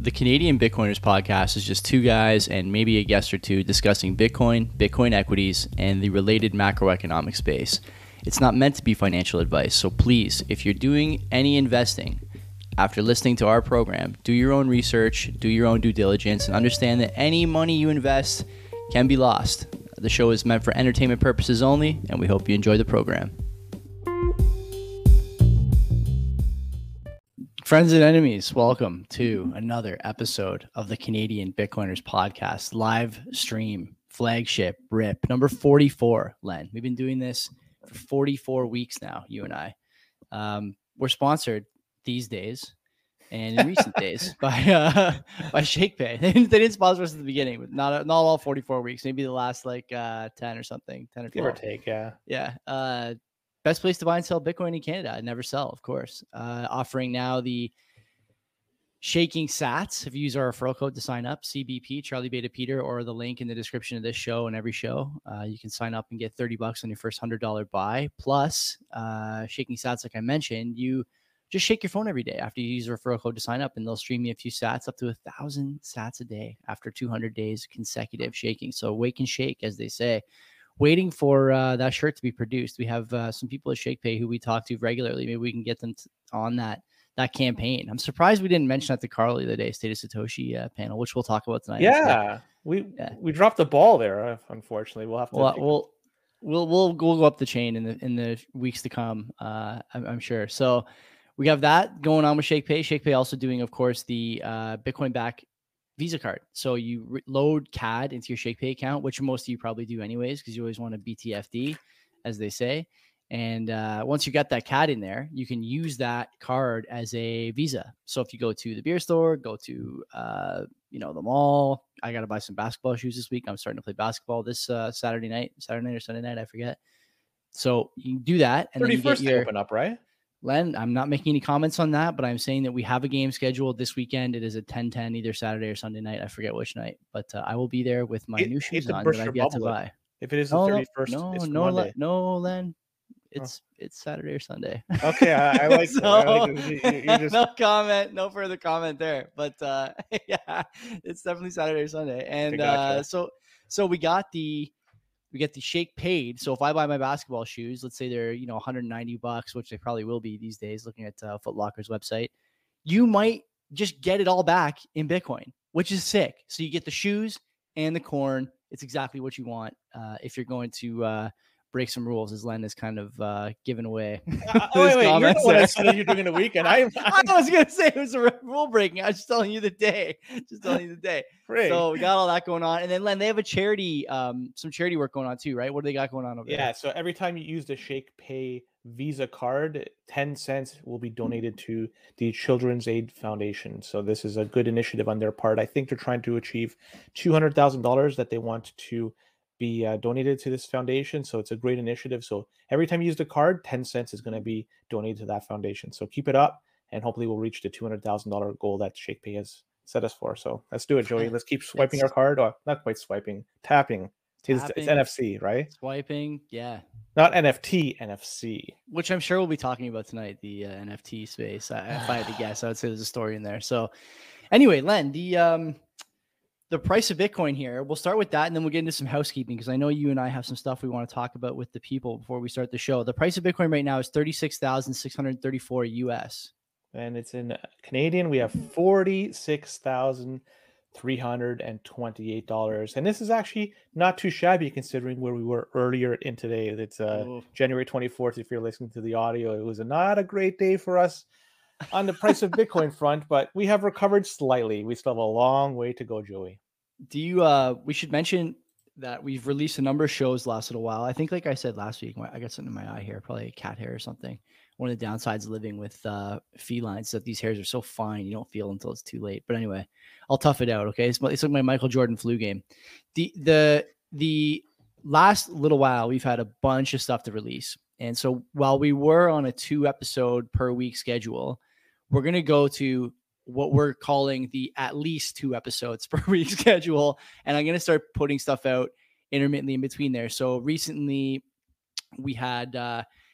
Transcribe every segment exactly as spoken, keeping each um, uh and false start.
The Canadian Bitcoiners podcast is just two guys and maybe a guest or two discussing Bitcoin, Bitcoin equities, and the related macroeconomic space. It's not meant to be financial advice, so please, if you're doing any investing after listening to our program, do your own research, do your own due diligence, and understand that any money you invest can be lost. The show is meant for entertainment purposes only, and we hope you enjoy the program. Friends and enemies, welcome to another episode of the Canadian Bitcoiners podcast, live stream, flagship, R I P, number forty-four, Len. We've been doing this for forty-four weeks now, you and I. Um, we're sponsored these days and in recent days by uh, by ShakePay. They didn't, they didn't sponsor us at the beginning, but not, not all forty-four weeks, maybe the last like uh, ten or something, ten or twelve. Give or take, yeah. Yeah. Uh, Best place to buy and sell Bitcoin in Canada. I never sell, of course. Uh, offering now the Shaking Sats. If you use our referral code to sign up, C B P, Charlie Beta Peter, or the link in the description of this show and every show, uh, you can sign up and get thirty bucks on your first one hundred dollars buy. Plus, uh, Shaking Sats, like I mentioned, you just shake your phone every day after you use the referral code to sign up, and they'll stream you a few sats, up to a thousand sats a day after two hundred days consecutive shaking. So wake and shake, as they say. Waiting for uh, that shirt to be produced. We have uh, some people at ShakePay who we talk to regularly. Maybe we can get them t- on that that campaign. I'm surprised we didn't mention that to Carly the day, State of Satoshi uh, panel, which we'll talk about tonight. Yeah, we yeah. we dropped the ball there. Unfortunately, we'll have to. Well, we'll, we'll we'll we'll go up the chain in the in the weeks to come. Uh, I'm, I'm sure. So we have that going on with ShakePay. ShakePay also doing, of course, the uh, Bitcoin back Visa card. So you re- load C A D into your ShakePay account, which most of you probably do anyways, because you always want a B T F D, as they say. And uh, once you got that C A D in there, you can use that card as a Visa. So if you go to the beer store, go to, uh, you know, the mall, I got to buy some basketball shoes this week. I'm starting to play basketball this uh, Saturday night, Saturday night or Sunday night, I forget. So you can do that. And then you get your, open up, right? Len, I'm not making any comments on that, but I'm saying that we have a game scheduled this weekend. It is at ten ten, either Saturday or Sunday night. I forget which night, but uh, I will be there with my it, new shoes on that I've yet to buy. If it is the no, thirty-first, no, it's no, Monday. Len, no, Len, it's oh. it's Saturday or Sunday. Okay, I, I like so, that. I like you, you just... No comment, no further comment there. But uh, yeah, it's definitely Saturday or Sunday, and okay, gotcha. uh, so so we got the. We get the Shake paid. So if I buy my basketball shoes, let's say they're, you know, one hundred ninety bucks, which they probably will be these days, looking at uh, Foot Locker's website, you might just get it all back in Bitcoin, which is sick. So you get the shoes and the corn. It's exactly what you want uh, if you're going to uh, break some rules, as Len is kind of uh, given away. Uh, wait, wait, you're the one that said you're doing the weekend. I, I was going to say it was a rule breaking. I was just telling you the day. Just telling you the day. Great. So we got all that going on. And then, Len, they have a charity, um, some charity work going on too, right? What do they got going on over yeah, there? Yeah, so every time you use the ShakePay Visa card, ten cents will be donated to the Children's Aid Foundation. So this is a good initiative on their part. I think they're trying to achieve two hundred thousand dollars that they want to be uh, donated to this foundation. So it's a great initiative. So every time you use the card, ten cents is going to be donated to that foundation. So keep it up, and hopefully we'll reach the two hundred thousand dollars goal that ShakePay has set us for. So let's do it, Joey. Let's keep swiping it's, our card. Or not quite swiping, tapping. tapping it's, it's N F C, right? Swiping. Yeah. Not N F T, N F C. Which I'm sure we'll be talking about tonight, the uh, N F T space. I, if I had to guess, I would say there's a story in there. So anyway, Len, the, um, the price of Bitcoin here, we'll start with that, and then we'll get into some housekeeping, because I know you and I have some stuff we want to talk about with the people before we start the show. The price of Bitcoin right now is thirty-six thousand six hundred thirty-four U S. And it's in Canadian. We have forty-six thousand three hundred twenty-eight dollars. And this is actually not too shabby considering where we were earlier in today. It's uh, January twenty-fourth. If you're listening to the audio, it was a, not a great day for us on the price of Bitcoin front, but we have recovered slightly. We still have a long way to go, Joey. Do you, uh, we should mention that we've released a number of shows last little while. I think, like I said last week, I got something in my eye here, probably a cat hair or something. One of the downsides of living with uh, felines is that these hairs are so fine, you don't feel until it's too late. But anyway, I'll tough it out. Okay. It's, it's like my Michael Jordan flu game. The, the, the last little while, we've had a bunch of stuff to release. And so while we were on a two episode per week schedule, we're going to go to what we're calling the at least two episodes per week schedule. And I'm going to start putting stuff out intermittently in between there. So recently we had, uh,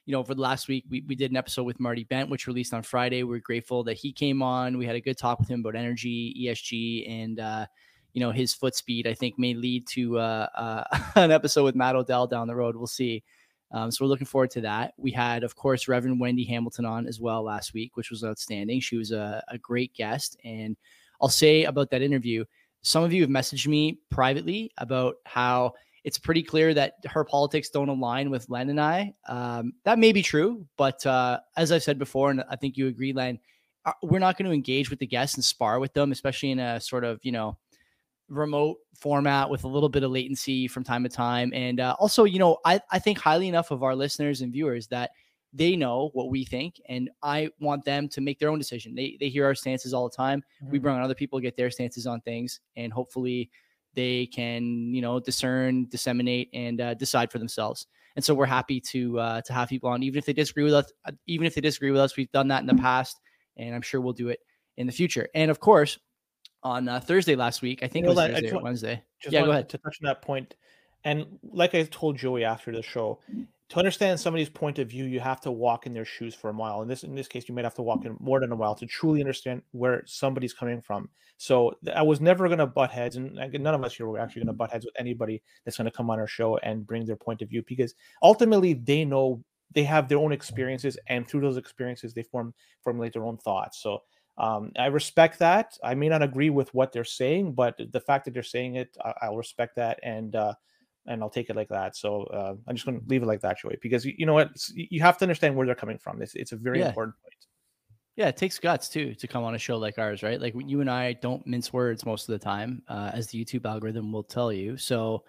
you know, for the last week, we, we did an episode with Marty Bent, which released on Friday. We're grateful that he came on. We had a good talk with him about energy, E S G, and, uh, you know, his foot speed, I think, may lead to uh, uh, an episode with Matt Odell down the road. We'll see. Um, so we're looking forward to that. We had, of course, Reverend Wendy Hamilton on as well last week, which was outstanding. She was a, a great guest. And I'll say about that interview, some of you have messaged me privately about how it's pretty clear that her politics don't align with Len and I. Um, that may be true, but uh, as I've said before, and I think you agree, Len, uh, we're not going to engage with the guests and spar with them, especially in a sort of, you know, remote format with a little bit of latency from time to time. And uh, also, you know, I, I think highly enough of our listeners and viewers that they know what we think, and I want them to make their own decision. They they hear our stances all the time. Mm-hmm. We bring on other people, get their stances on things, and hopefully they can, you know, discern, disseminate, and uh, decide for themselves. And so we're happy to uh, to have people on, even if they disagree with us. Even if they disagree with us, we've done that in the past, and I'm sure we'll do it in the future. And of course, on uh, Thursday last week, I think you know, it was Thursday or Wednesday. Just yeah, go ahead. To touch on that point, and like I told Joey after the show, to understand somebody's point of view, you have to walk in their shoes for a mile. In this, in this case, you might have to walk in more than a mile to truly understand where somebody's coming from. So I was never going to butt heads, and none of us here were actually going to butt heads with anybody that's going to come on our show and bring their point of view, because ultimately they know, they have their own experiences, and through those experiences, they form formulate their own thoughts. So um, I respect that. I may not agree with what they're saying, but the fact that they're saying it, I, I'll respect that, and uh, and I'll take it like that. So uh, I'm just going to leave it like that, Joey, because you, you know what, it's, you have to understand where they're coming from. It's it's a very yeah. important point. Yeah, it takes guts too to come on a show like ours, right? Like you and I don't mince words most of the time, uh, as the YouTube algorithm will tell you. So,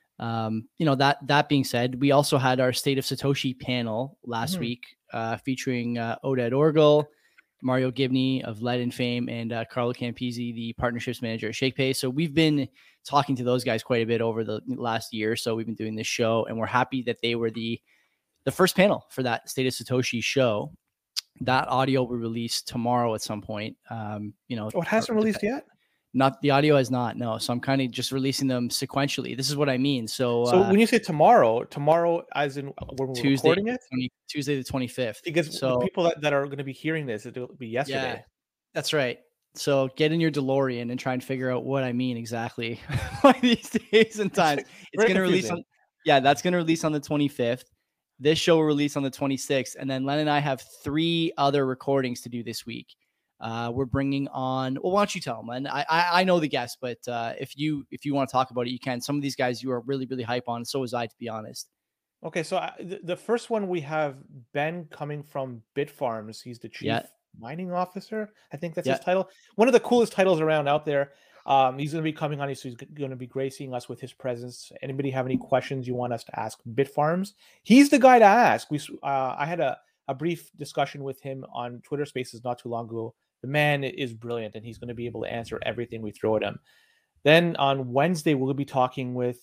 um, you know, that that being said, we also had our State of Satoshi panel last mm-hmm. week, uh, featuring uh, Oded Orgel, Mario Gibney of Lead and Fame, and uh, Carlo Campisi, the partnerships manager at ShakePay. So we've been talking to those guys quite a bit over the last year. So we've been doing this show, and we're happy that they were the the first panel for that State of Satoshi show. That audio will release tomorrow at some point. Um, you know, oh, it hasn't released yet. Not the audio has not. No, so I'm kind of just releasing them sequentially. This is what I mean. So, so uh, when you say tomorrow, tomorrow as in when we're Tuesday, recording it, twenty, Tuesday the twenty-fifth. Because so, the people that, that are going to be hearing this, it'll be yesterday. Yeah, that's right. So get in your DeLorean and try and figure out what I mean exactly by these days and times. It's going to release on, yeah, that's going to release on the twenty-fifth. This show will release on the twenty-sixth. And then Len and I have three other recordings to do this week. Uh, we're bringing on, well, why don't you tell them, Len? I, I, I know the guests, but uh, if you if you want to talk about it, you can. Some of these guys you are really, really hype on. So was I, to be honest. Okay, so I, the, the first one we have Ben coming from Bitfarms. He's the chief yeah. mining officer. I think that's yeah. his title. One of the coolest titles around out there. Um, he's going to be coming on. He's, he's going to be gracing us with his presence. Anybody have any questions you want us to ask Bitfarms? He's the guy to ask. We uh, I had a, a brief discussion with him on Twitter Spaces not too long ago. The man is brilliant, and he's going to be able to answer everything we throw at him. Then on Wednesday, we'll be talking with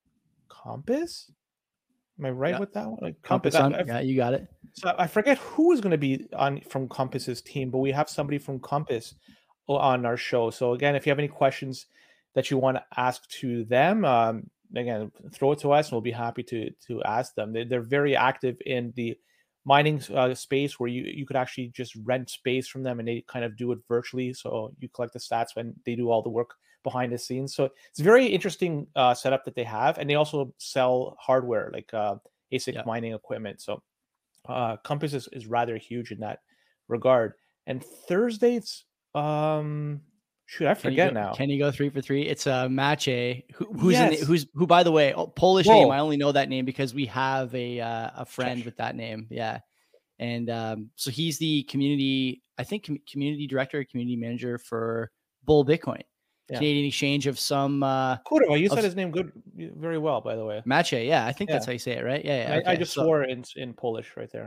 Compass. Am I right yeah. with that one? Like Compass, Compass on, yeah, you got it. So I forget who is going to be on from Compass's team, but we have somebody from Compass on our show. So again, if you have any questions that you want to ask to them, um, again, throw it to us, and we'll be happy to to ask them. They, they're very active in the mining uh, space, where you you could actually just rent space from them, and they kind of do it virtually. So you collect the stats when they do all the work behind the scenes. So it's a very interesting uh, setup that they have, and they also sell hardware like uh, A S I C yeah. mining equipment. So uh, Compass is, is rather huge in that regard. And Thursday, it's um, shoot, I forget can go, now. Can you go three for three? It's a uh, Maciej, who, who's yes. in the, who's who by the way, oh, Polish Whoa. name. I only know that name because we have a uh, a friend Chesh. with that name. Yeah. And um, so he's the community, I think com- community director, community manager for Bull Bitcoin. Yeah. Canadian exchange of some uh Kurwa, you said his name good very well, by the way. Maciej, yeah, I think yeah. that's how you say it, right? Yeah, yeah. I, okay. I just so, swore in in Polish right there.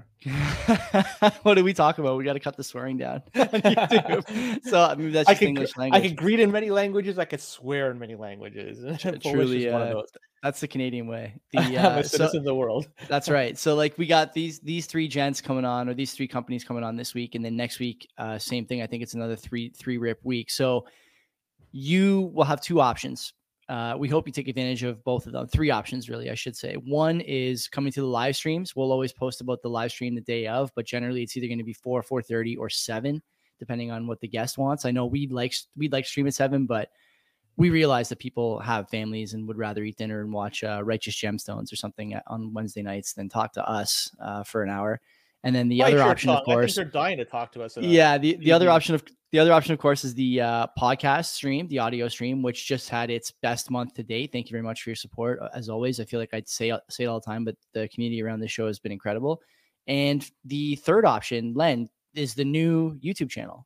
What did we talk about? We got to cut the swearing down on YouTube. So I mean, that's just I could, English language. I could greet in many languages. I could swear in many languages. Truly, is one uh, of those. That's the Canadian way. The, uh, I'm a citizen so, of the world. That's right. So like we got these these three gents coming on, or these three companies coming on this week, and then next week, uh, same thing. I think it's another three three rip week. So you will have two options. Uh, we hope you take advantage of both of them. Three options, really, I should say. One is coming to the live streams. We'll always post about the live stream the day of, but generally it's either going to be four, four thirty, or seven, depending on what the guest wants. I know we'd like we'd like stream at seven, but we realize that people have families and would rather eat dinner and watch uh, Righteous Gemstones or something on Wednesday nights than talk to us uh, for an hour. And then the Why, other sure, option, Tom, of course, I think they're dying to talk to us. Yeah, the, the other option of the other option, of course, is the uh, podcast stream, the audio stream, which just had its best month to date. Thank you very much for your support, as always. I feel like I'd say say it all the time, but the community around this show has been incredible. And the third option, Len, is the new YouTube channel.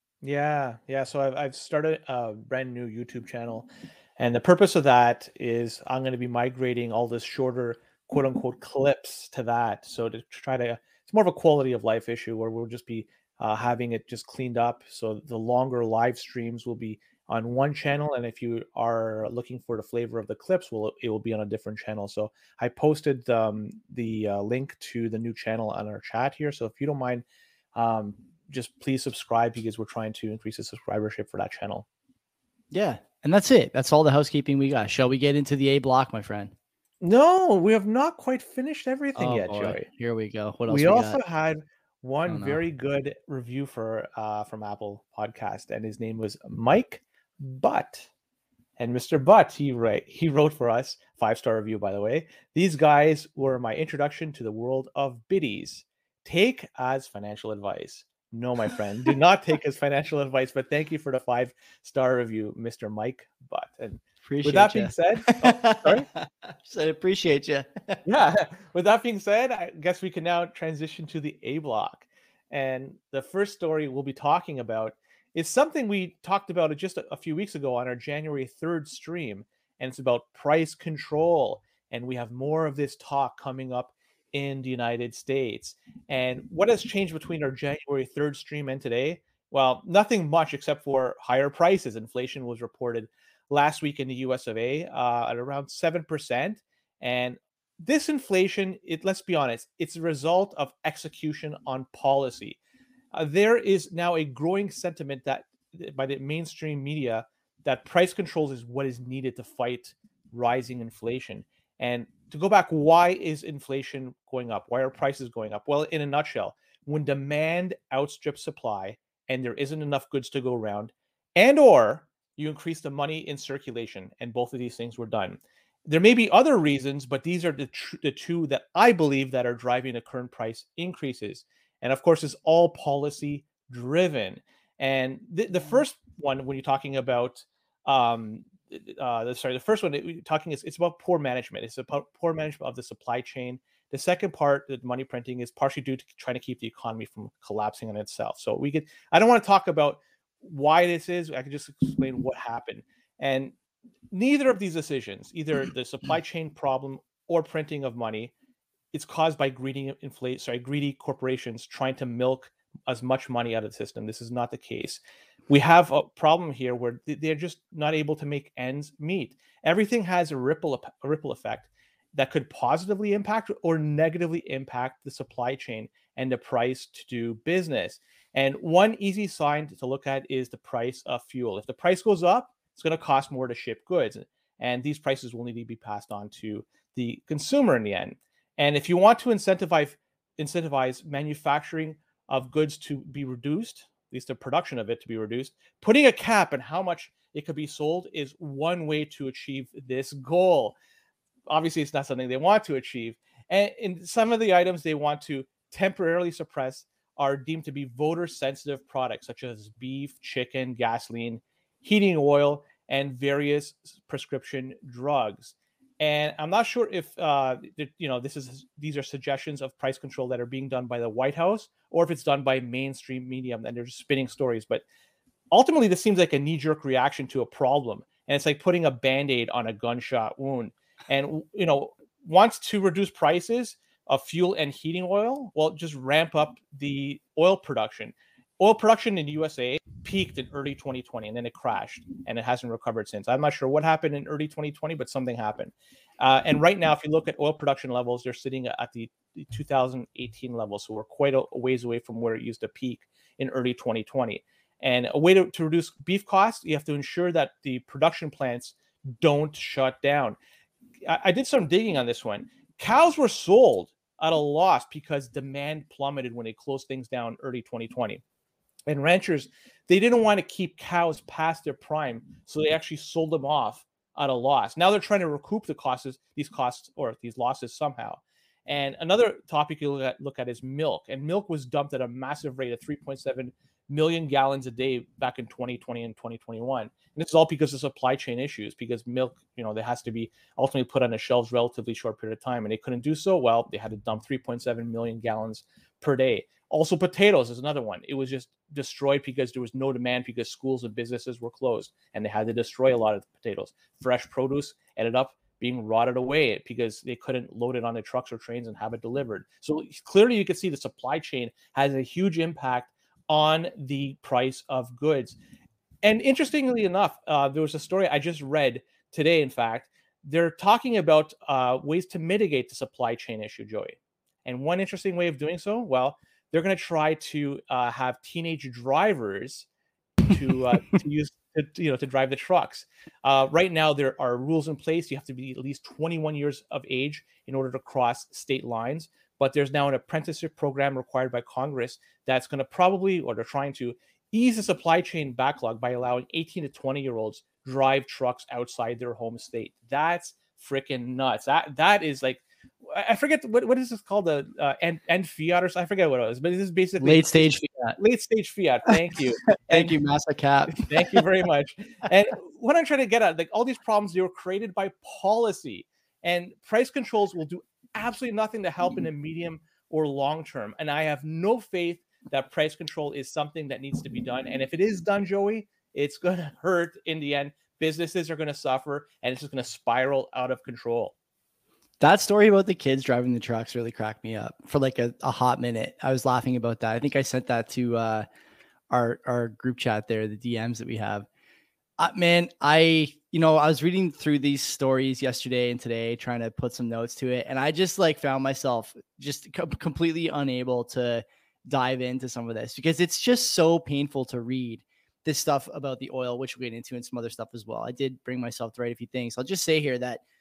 Yeah, yeah. So I've I've started a brand new YouTube channel, and the purpose of that is I'm going to be migrating all this shorter, quote unquote, clips to that. So to try to, it's more of a quality of life issue where we'll just be uh, having it just cleaned up. So the longer live streams will be on one channel, and if you are looking for the flavor of the clips, will it will be on a different channel. So I posted um, the uh, link to the new channel on our chat here. So if you don't mind, um, just please subscribe, because we're trying to increase the subscribership for that channel. Yeah, and that's it. That's all the housekeeping we got. Shall we get into the A block, my friend? No, we have not quite finished everything oh, yet, boy. Joey. Here we go. What else we, we also got? had one oh, no. very good review for uh, from Apple Podcast, and his name was Mike Butt. And Mister Butt, he write, he wrote for us, five-star review, by the way. These guys were my introduction to the world of biddies. Take as financial advice. No, my friend, do not take as financial advice, but thank you for the five-star review, Mister Mike Butt. And appreciate with that you. being said, oh, sorry? I appreciate you. yeah. With that being said, I guess we can now transition to the A block. And the first story we'll be talking about is something we talked about just a, a few weeks ago on our January third stream, and it's about price control. And we have more of this talk coming up in the United States. And what has changed between our January third stream and today? Well, nothing much except for higher prices. Inflation was reported last week in the U S of A uh, at around seven percent. And this inflation, it let's be honest, it's a result of execution on policy. Uh, there is now a growing sentiment that by the mainstream media that price controls is what is needed to fight rising inflation. And to go back, why is inflation going up? Why are prices going up? Well, in a nutshell, when demand outstrips supply and there isn't enough goods to go around, and or you increase the money in circulation, and both of these things were done. There may be other reasons, but these are the, tr- the two that I believe that are driving the current price increases. And of course, it's all policy driven. And the, the first one, when you're talking about um, Uh, sorry, the first one we're talking is it's about poor management. It's about poor management of the supply chain. The second part, the money printing, is partially due to trying to keep the economy from collapsing on itself. So we could, I don't want to talk about why this is. I could just explain what happened. And neither of these decisions, either the supply chain problem or printing of money, it's caused by greedy inflate, sorry, greedy corporations trying to milk as much money out of the system. This is not the case. We have a problem here where they're just not able to make ends meet. Everything has a ripple a ripple effect that could positively impact or negatively impact the supply chain and the price to do business. And one easy sign to look at is the price of fuel. If the price goes up, it's going to cost more to ship goods, and these prices will need to be passed on to the consumer in the end. And if you want to incentivize incentivize manufacturing of goods to be reduced, at least the production of it to be reduced, putting a cap on how much it could be sold is one way to achieve this goal. Obviously, it's not something they want to achieve. And in some of the items they want to temporarily suppress are deemed to be voter-sensitive products, such as beef, chicken, gasoline, heating oil, and various prescription drugs. And I'm not sure if uh, you know this is these are suggestions of price control that are being done by the White House, or if it's done by mainstream media and they're just spinning stories. But ultimately, this seems like a knee-jerk reaction to a problem, and it's like putting a Band-Aid on a gunshot wound. And you know, wants to reduce prices of fuel and heating oil. Well, just ramp up the oil production. Oil production in the U S A peaked in early twenty twenty, and then it crashed, and it hasn't recovered since. I'm not sure what happened in early twenty twenty, but something happened. Uh, and right now, if you look at oil production levels, they're sitting at the, the two thousand eighteen level. So we're quite a, a ways away from where it used to peak in early twenty twenty. And a way to, to reduce beef costs, you have to ensure that the production plants don't shut down. I, I did some digging on this one. Cows were sold at a loss because demand plummeted when they closed things down early twenty twenty. And ranchers, they didn't want to keep cows past their prime, so they actually sold them off at a loss. Now they're trying to recoup the costs, these costs or these losses somehow. And another topic you look at, look at is milk. And milk was dumped at a massive rate of three point seven million gallons a day back in twenty twenty and twenty twenty-one. And this is all because of supply chain issues, because milk, you know, that has to be ultimately put on the shelves relatively short period of time. And they couldn't do so well. They had to dump three point seven million gallons per day. Also, potatoes is another one. It was just destroyed because there was no demand because schools and businesses were closed and they had to destroy a lot of the potatoes. Fresh produce ended up being rotted away because they couldn't load it on the trucks or trains and have it delivered. So clearly you can see the supply chain has a huge impact on the price of goods. And interestingly enough, uh, there was a story I just read today, in fact, they're talking about uh, ways to mitigate the supply chain issue, Joey. And one interesting way of doing so, well, they're going to try to uh, have teenage drivers to uh, to use to, you know to drive the trucks. Uh, right now, there are rules in place. You have to be at least twenty-one years of age in order to cross state lines. But there's now an apprenticeship program required by Congress that's going to probably, or they're trying to ease the supply chain backlog by allowing eighteen to twenty year olds drive trucks outside their home state. That's freaking nuts. That that is like, I forget what what is this called, the uh, and and fiat or something? I forget what it was, but this is basically late stage fiat. Late stage fiat. Thank you, thank and, you, Massa Cap. Thank you very much. And what I'm trying to get at, like all these problems, they were created by policy, and price controls will do absolutely nothing to help in the medium or long term. And I have no faith that price control is something that needs to be done. And if it is done, Joey, it's going to hurt in the end. Businesses are going to suffer, and it's just going to spiral out of control. That story about the kids driving the trucks really cracked me up for like a, a hot minute. I was laughing about that. I think I sent that to uh, our our group chat there, the D Ms that we have. Uh, man, I, you know, I was reading through these stories yesterday and today, trying to put some notes to it. And I just like found myself just co- completely unable to dive into some of this because it's just so painful to read this stuff about the oil, which we'll get into, and some other stuff as well. I did bring myself to write a few things. I'll just say here that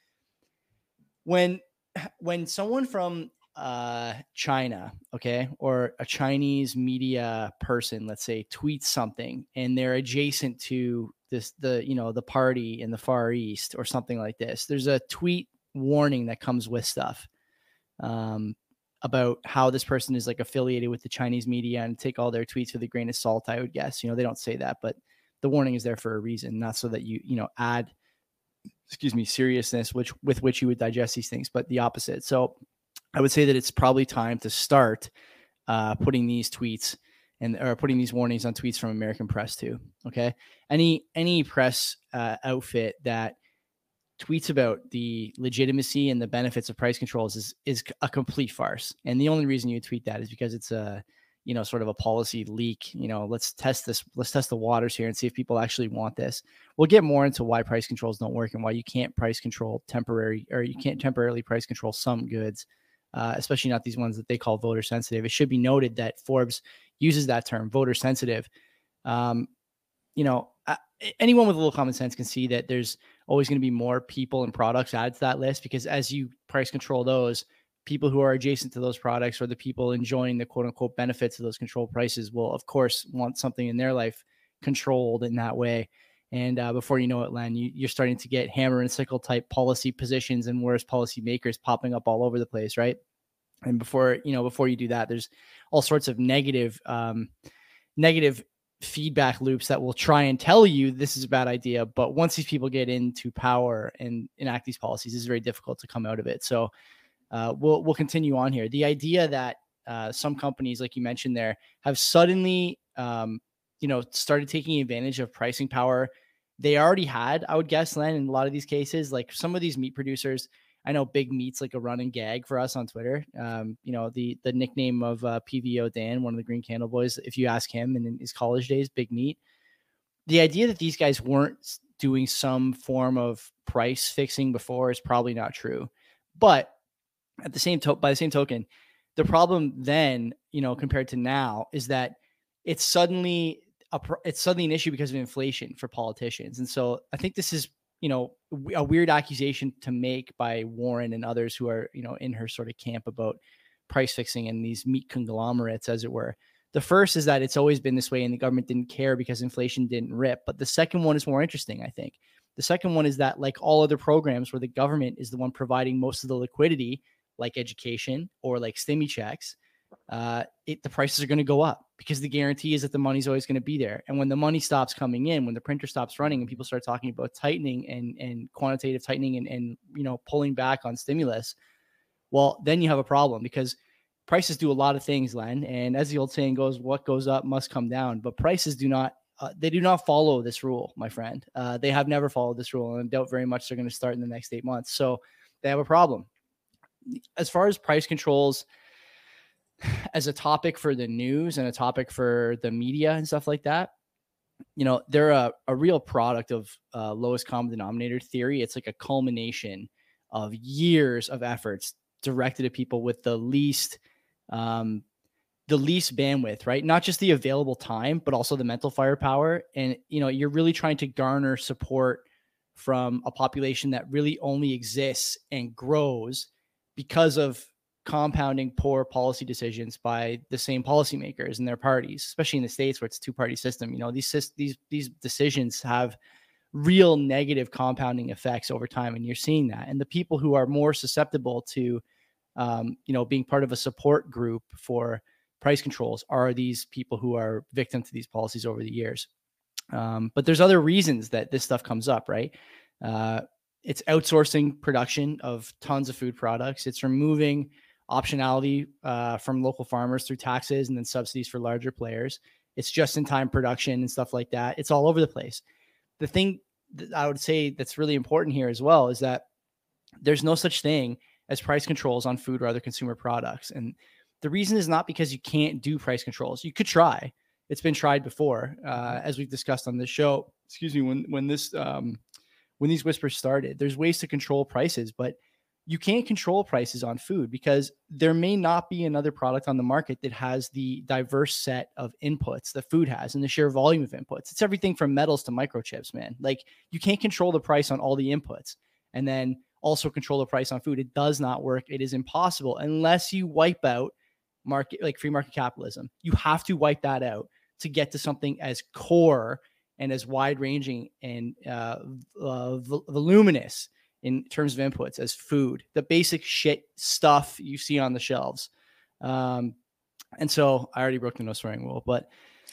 when, when someone from uh, China, okay, or a Chinese media person, let's say, tweets something and they're adjacent to this, the, you know, the party in the Far East or something like this, there's a tweet warning that comes with stuff um, about how this person is like affiliated with the Chinese media, and take all their tweets with a grain of salt, I would guess. You know, they don't say that, but the warning is there for a reason, not so that you, you know, add, excuse me, seriousness, which with which you would digest these things, but the opposite. So I would say that it's probably time to start uh, putting these tweets and or putting these warnings on tweets from American press too. Okay. Any, any press uh, outfit that tweets about the legitimacy and the benefits of price controls is, is a complete farce. And the only reason you tweet that is because it's a, you know, sort of a policy leak. You know, let's test this, let's test the waters here and see if people actually want this. We'll get more into why price controls don't work and why you can't price control temporary, or you can't temporarily price control some goods. Uh, especially not these ones that they call voter sensitive. It should be noted that Forbes uses that term, voter sensitive. Um, you know, uh, anyone with a little common sense can see that there's always going to be more people and products added to that list, because as you price control those, people who are adjacent to those products or the people enjoying the quote unquote benefits of those controlled prices will, of course, want something in their life controlled in that way. And uh, before you know it, Len, you, you're starting to get hammer and sickle type policy positions and worse policy makers popping up all over the place, right? And before, you know, before you do that, there's all sorts of negative, um, negative feedback loops that will try and tell you this is a bad idea. But once these people get into power and enact these policies, it's very difficult to come out of it. So uh, we'll we'll continue on here. The idea that uh, some companies, like you mentioned there, have suddenly um, you know, started taking advantage of pricing power they already had, I would guess, Len, in a lot of these cases. Like some of these meat producers, I know Big Meat's like a running gag for us on Twitter. Um, you know, the the nickname of uh, P V O Dan, one of the Green Candle Boys, if you ask him, and in his college days, Big Meat. The idea that these guys weren't doing some form of price fixing before is probably not true. But at the same to- by the same token, the problem then, you know, compared to now, is that it's suddenly a, it's suddenly an issue because of inflation for politicians. And so I think this is you know, a weird accusation to make by Warren and others who are, you know, in her sort of camp about price fixing and these meat conglomerates, as it were. The first is that it's always been this way and the government didn't care because inflation didn't rip. But the second one is more interesting, I think. The second one is that, like all other programs where the government is the one providing most of the liquidity, like education or like stimmy checks, uh, it, the prices are going to go up because the guarantee is that the money's always going to be there. And when the money stops coming in, when the printer stops running and people start talking about tightening and, and quantitative tightening and, and, you know, pulling back on stimulus, well, then you have a problem because prices do a lot of things, Len. And as the old saying goes, what goes up must come down. But prices do not, uh, they do not follow this rule, my friend. Uh, they have never followed this rule, and I doubt very much they're going to start in the next eight months. So they have a problem. As far as price controls as a topic for the news and a topic for the media and stuff like that, you know, they're a, a real product of uh, lowest common denominator theory. It's like a culmination of years of efforts directed at people with the least um, the least bandwidth, right? Not just the available time, but also the mental firepower. And, you know, you're really trying to garner support from a population that really only exists and grows because of compounding poor policy decisions by the same policymakers and their parties, especially in the States where it's a two-party system. You know, these, these, these decisions have real negative compounding effects over time. And you're seeing that. And the people who are more susceptible to, um, you know, being part of a support group for price controls are these people who are victim to these policies over the years. Um, but there's other reasons that this stuff comes up, right? Uh, it's outsourcing production of tons of food products. It's removing optionality uh, from local farmers through taxes and then subsidies for larger players. It's just-in-time production and stuff like that. It's all over the place. The thing that I would say that's really important here as well is that there's no such thing as price controls on food or other consumer products. And the reason is not because you can't do price controls. You could try. It's been tried before, uh, as we've discussed on this show. Excuse me, when when this um, when these whispers started, there's ways to control prices, but you can't control prices on food because there may not be another product on the market that has the diverse set of inputs that food has and the sheer volume of inputs. It's everything from metals to microchips, man. Like, you can't control the price on all the inputs and then also control the price on food. It does not work. It is impossible unless you wipe out market, like free market capitalism. You have to wipe that out to get to something as core and as wide ranging and uh, uh, voluminous in terms of inputs as food, the basic shit stuff you see on the shelves. Um, and so I already broke the no swearing rule, but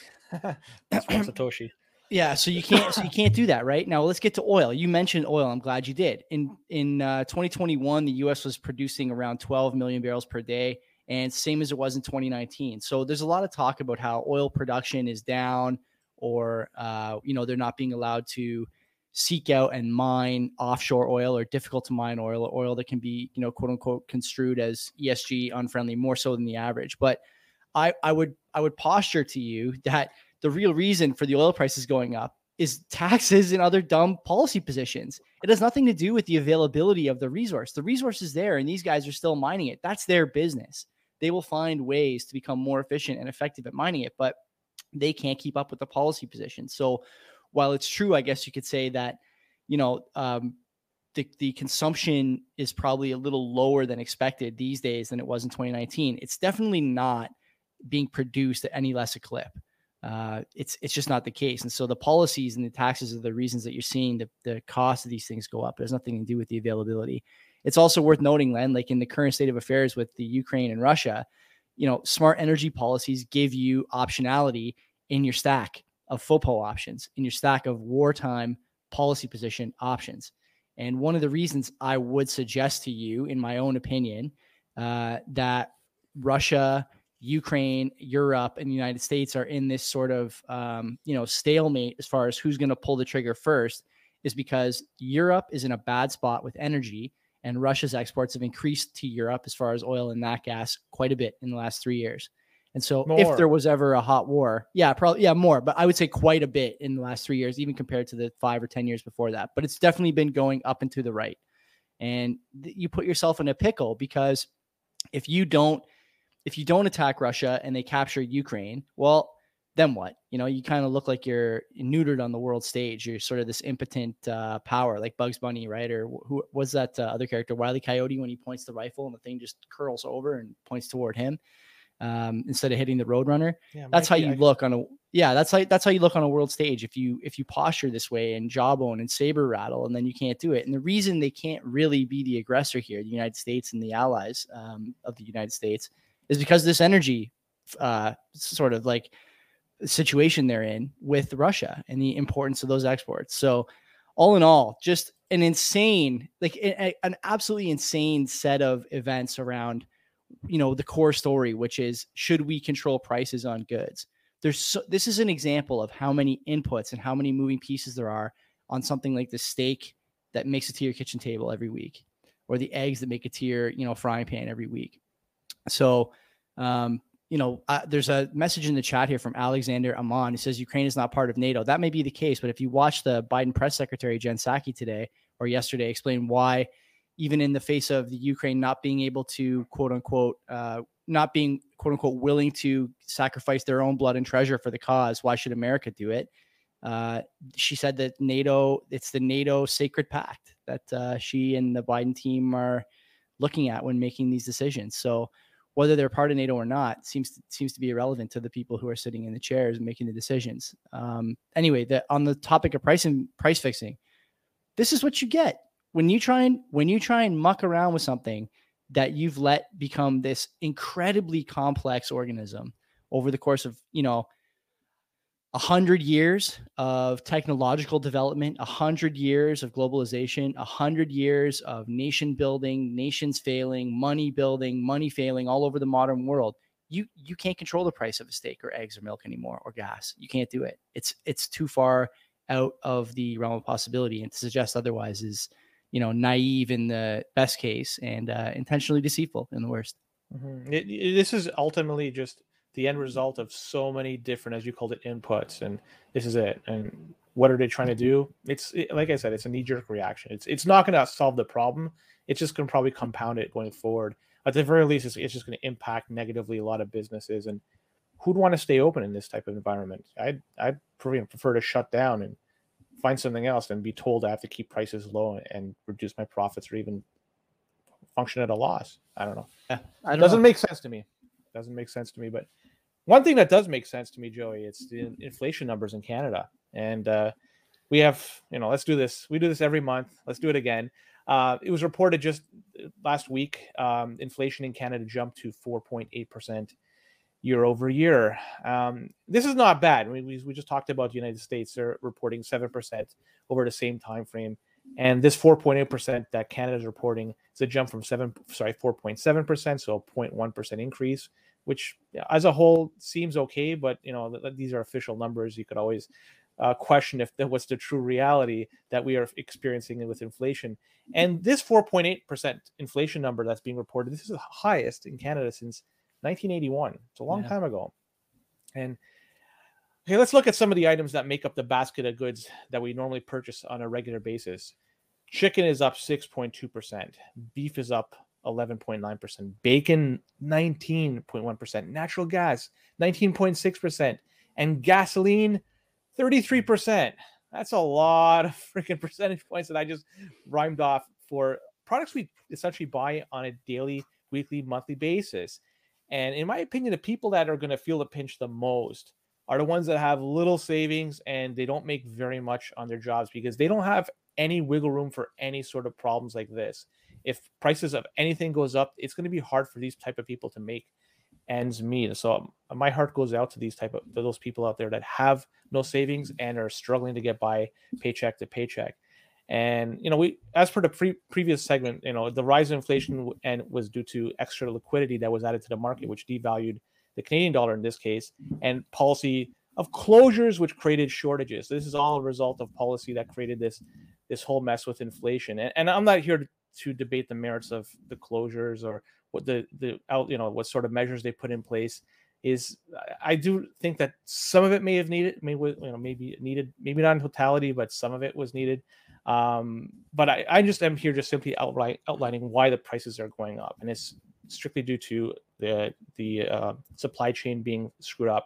that's from Satoshi. Yeah. So you can't, so you can't do that, right? Now let's get to oil. You mentioned oil. I'm glad you did. In, in uh, twenty twenty-one, the U S was producing around twelve million barrels per day, and same as it was in twenty nineteen. So there's a lot of talk about how oil production is down, or, uh, you know, they're not being allowed to seek out and mine offshore oil, or difficult to mine oil, or oil that can be, you know, quote unquote, construed as E S G unfriendly, more so than the average. But I, I would, I would posture to you that the real reason for the oil prices going up is taxes and other dumb policy positions. It has nothing to do with the availability of the resource. The resource is there and these guys are still mining it. That's their business. They will find ways to become more efficient and effective at mining it, but they can't keep up with the policy position. So while it's true, I guess you could say that, you know, um, the, the consumption is probably a little lower than expected these days than it was in twenty nineteen. It's definitely not being produced at any less a clip. Uh, it's it's just not the case. And so the policies and the taxes are the reasons that you're seeing the, the cost of these things go up. There's nothing to do with the availability. It's also worth noting, Len, like in the current state of affairs with the Ukraine and Russia, you know, smart energy policies give you optionality in your stack of FOPO options, in your stack of wartime policy position options. And one of the reasons I would suggest to you, in my own opinion, uh, that Russia, Ukraine, Europe, and the United States are in this sort of, um, you know, stalemate as far as who's going to pull the trigger first, is because Europe is in a bad spot with energy, and Russia's exports have increased to Europe as far as oil and nat gas quite a bit in the last three years. And so more. If there was ever a hot war, yeah, probably, yeah, more, but I would say quite a bit in the last three years, even compared to the five or ten years before that. But it's definitely been going up and to the right. And th- you put yourself in a pickle, because if you don't, if you don't attack Russia and they capture Ukraine, well, then what? You know, you kind of look like you're neutered on the world stage. You're sort of this impotent uh, power, like Bugs Bunny, right? Or who was that uh, other character, Wile E. Coyote, when he points the rifle and the thing just curls over and points toward him um, instead of hitting the Roadrunner. Yeah, that's Mikey, how you I... look on a yeah. That's how that's how you look on a world stage. If you if you posture this way and jawbone and saber rattle, and then you can't do it. And the reason they can't really be the aggressor here, the United States and the allies um, of the United States, is because this energy uh, sort of like situation they're in with Russia and the importance of those exports. So all in all, just an insane, like a, an absolutely insane set of events around, you know, the core story, which is, should we control prices on goods? There's so, this is an example of how many inputs and how many moving pieces there are on something like the steak that makes it to your kitchen table every week, or the eggs that make it to your, you know, frying pan every week. So, um, you know, uh, there's a message in the chat here from Alexander Amon. He says Ukraine is not part of NATO. That may be the case, but if you watch the Biden press secretary, Jen Psaki, today or yesterday, explain why, even in the face of the Ukraine not being able to, quote unquote, uh, not being, quote unquote, willing to sacrifice their own blood and treasure for the cause, why should America do it? Uh, she said that NATO, it's the NATO sacred pact that uh, she and the Biden team are looking at when making these decisions. So whether they're part of NATO or not seems to, seems to be irrelevant to the people who are sitting in the chairs and making the decisions. Um, anyway, the, on the topic of price and price fixing, this is what you get when you try and when you try and muck around with something that you've let become this incredibly complex organism over the course of, you know, a hundred years of technological development, a hundred years of globalization, a hundred years of nation building, nations failing, money building, money failing all over the modern world. You you can't control the price of a steak or eggs or milk anymore, or gas. You can't do it. It's it's too far out of the realm of possibility, and to suggest otherwise is, you know, naive in the best case and uh, intentionally deceitful in the worst. Mm-hmm. It, it, this is ultimately just the end result of so many different, as you called it, inputs, and this is it. And what are they trying to do? It's it, like I said, it's a knee-jerk reaction. It's it's not going to solve the problem. It's just going to probably compound it going forward. At the very least, it's, it's just going to impact negatively a lot of businesses. And who'd want to stay open in this type of environment? I'd I'd prefer to shut down and find something else than be told I have to keep prices low and reduce my profits or even function at a loss. I don't know. Yeah, I don't it doesn't know. make sense to me. It doesn't make sense to me, but one thing that does make sense to me, Joey, it's the inflation numbers in Canada. And uh, we have, you know, let's do this. We do this every month. Let's do it again. Uh, it was reported just last week, um, inflation in Canada jumped to four point eight percent year over year. Um, this is not bad. I mean, we, we just talked about the United States. They're reporting seven percent over the same time frame. And this four point eight percent that Canada is reporting is a jump from seven, sorry, four point seven percent, so a zero point one percent increase, which as a whole seems okay, but you know, these are official numbers. You could always uh, question if that was the true reality that we are experiencing with inflation. And this four point eight percent inflation number that's being reported, this is the highest in Canada since nineteen eighty-one. It's a long yeah. time ago. And okay, let's look at some of the items that make up the basket of goods that we normally purchase on a regular basis. Chicken is up six point two percent. Beef is up eleven point nine percent. Bacon, nineteen point one percent. Natural gas, nineteen point six percent. And gasoline, thirty-three percent. That's a lot of freaking percentage points that I just rhymed off for products we essentially buy on a daily, weekly, monthly basis. And in my opinion, the people that are going to feel the pinch the most are the ones that have little savings and they don't make very much on their jobs because they don't have any wiggle room for any sort of problems like this. If prices of anything goes up, it's going to be hard for these type of people to make ends meet. So my heart goes out to these type of to those people out there that have no savings and are struggling to get by paycheck to paycheck. And you know, we as per the pre- previous segment, you know, the rise in inflation and was due to extra liquidity that was added to the market, which devalued the Canadian dollar in this case, and policy of closures, which created shortages. This is all a result of policy that created this this whole mess with inflation. And, and I'm not here to, to debate the merits of the closures or what the the out you know what sort of measures they put in place. Is I do think that some of it may have needed, maybe you know, maybe needed, maybe not in totality, but some of it was needed. Um, but I, I just am here just simply outright outlining why the prices are going up, and it's strictly due to the the uh, supply chain being screwed up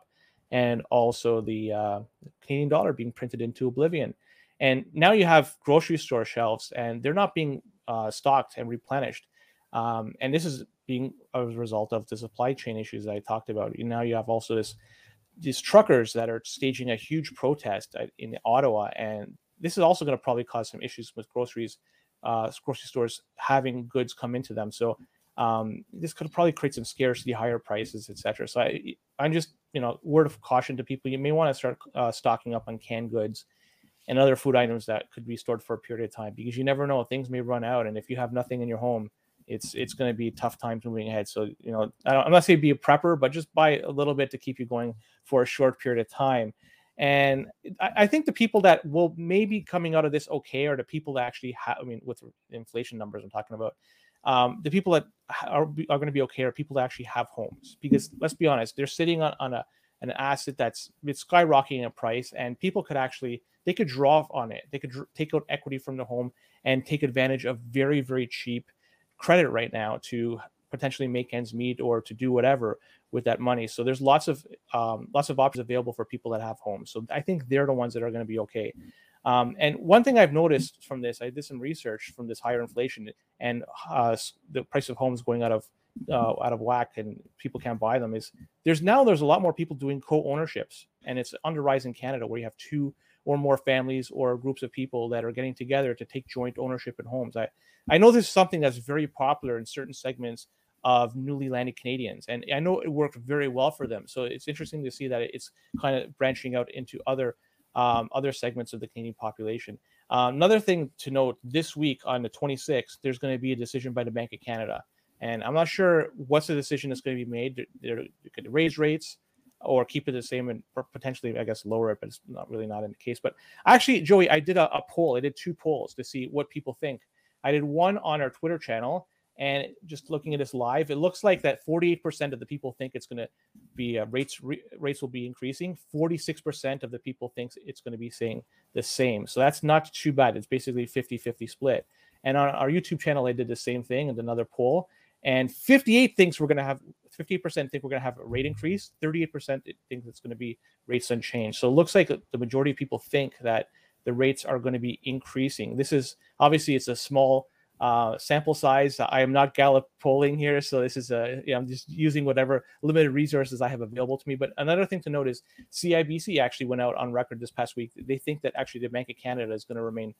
and also the uh, Canadian dollar being printed into oblivion. And now you have grocery store shelves, and they're not being uh, stocked and replenished. Um, and this is being a result of the supply chain issues that I talked about. And now you have also this these truckers that are staging a huge protest in Ottawa, and this is also going to probably cause some issues with groceries, uh, grocery stores having goods come into them. So um, this could probably create some scarcity, higher prices, et cetera. So I, I'm just, you know, word of caution to people: you may want to start uh, stocking up on canned goods and other food items that could be stored for a period of time, because you never know, things may run out, and if you have nothing in your home, it's it's going to be tough times moving ahead. So, you know, I don't, I'm not saying be a prepper, but just buy a little bit to keep you going for a short period of time. And I, I think the people that will maybe coming out of this okay are the people that actually have, I mean, with inflation numbers I'm talking about, um, the people that are, are going to be okay are people that actually have homes, because let's be honest, they're sitting on, on a an asset that's it's skyrocketing in price, and people could actually, they could draw on it. They could dr- take out equity from the home and take advantage of very, very cheap credit right now to potentially make ends meet or to do whatever with that money. So there's lots of um, lots of options available for people that have homes. So I think they're the ones that are going to be okay. Um, and one thing I've noticed from this, I did some research from this higher inflation and uh, the price of homes going out of uh, out of whack and people can't buy them, is there's now there's a lot more people doing co-ownerships, and it's on the rise in Canada, where you have two or more families or groups of people that are getting together to take joint ownership in homes. I, I know this is something that's very popular in certain segments of newly landed Canadians, and I know it worked very well for them. So it's interesting to see that it's kind of branching out into other um, other segments of the Canadian population. Uh, another thing to note, this week on the twenty-sixth, there's going to be a decision by the Bank of Canada. And I'm not sure what's the decision that's going to be made. They're, they could raise rates or keep it the same and potentially, I guess, lower it, but it's not really not in the case. But actually, Joey, I did a, a poll. I did two polls to see what people think. I did one on our Twitter channel, and just looking at this live, it looks like that forty-eight percent of the people think it's going to be uh, rates re, rates will be increasing. forty-six percent of the people think it's going to be staying the same. So that's not too bad. It's basically fifty-fifty split. And on our YouTube channel, I did the same thing and another poll. And fifty-eight thinks we're going to have, fifty percent think we're going to have a rate increase. thirty-eight percent think it's going to be rates unchanged. So it looks like the majority of people think that the rates are going to be increasing. This is, obviously, it's a small uh, sample size. I am not Gallup polling here. So this is a, you know, I'm just using whatever limited resources I have available to me. But another thing to note is C I B C actually went out on record this past week. They think that actually the Bank of Canada is going to remain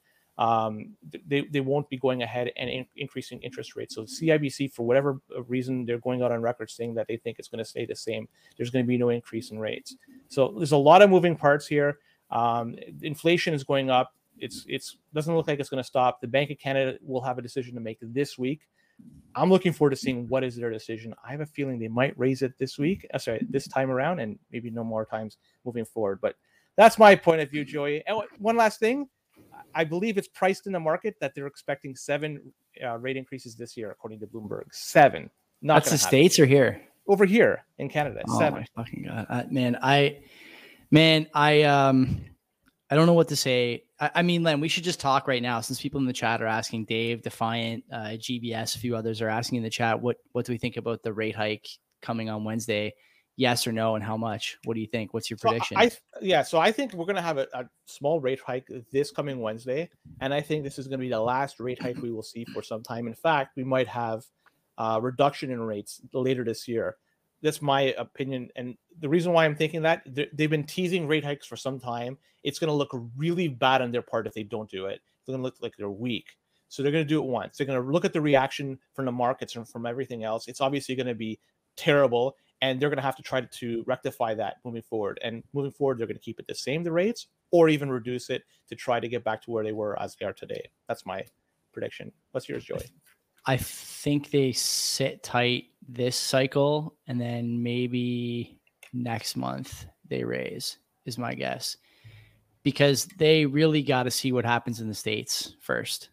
um they, they won't be going ahead and in, increasing interest rates. So C I B C, for whatever reason, they're going out on record saying that they think it's going to stay the same. There's going to be no increase in rates. So there's a lot of moving parts here. Um inflation is going up. It's it's doesn't look like it's going to stop. The Bank of Canada will have a decision to make this week. I'm looking forward to seeing what is their decision. I have a feeling they might raise it this week, uh, sorry, this time around, and maybe no more times moving forward. But that's my point of view, Joey. And one last thing, I believe it's priced in the market that they're expecting seven uh, rate increases this year, according to Bloomberg. Seven. Not That's the happen. States or here? Over here in Canada. Oh seven. My fucking God. I, man, I, man, I, um, I don't know what to say. I, I mean, Len, we should just talk right now, since people in the chat are asking. Dave, Defiant, uh, G B S, a few others are asking in the chat, what, what do we think about the rate hike coming on Wednesday? Yes or no, and how much? What do you think? What's your prediction? So I, yeah, so I think we're going to have a, a small rate hike this coming Wednesday, and I think this is going to be the last rate hike we will see for some time. In fact, we might have a reduction in rates later this year. That's my opinion, and the reason why I'm thinking that, they've been teasing rate hikes for some time. It's going to look really bad on their part if they don't do it. It's going to look like they're weak. So they're going to do it once. They're going to look at the reaction from the markets and from everything else. It's obviously going to be terrible, and they're going to have to try to rectify that moving forward. And moving forward, they're going to keep it the same, the rates, or even reduce it to try to get back to where they were as they are today. That's my prediction. What's yours, Joey? I think they sit tight this cycle, and then maybe next month they raise, is my guess, because they really got to see what happens in the States first.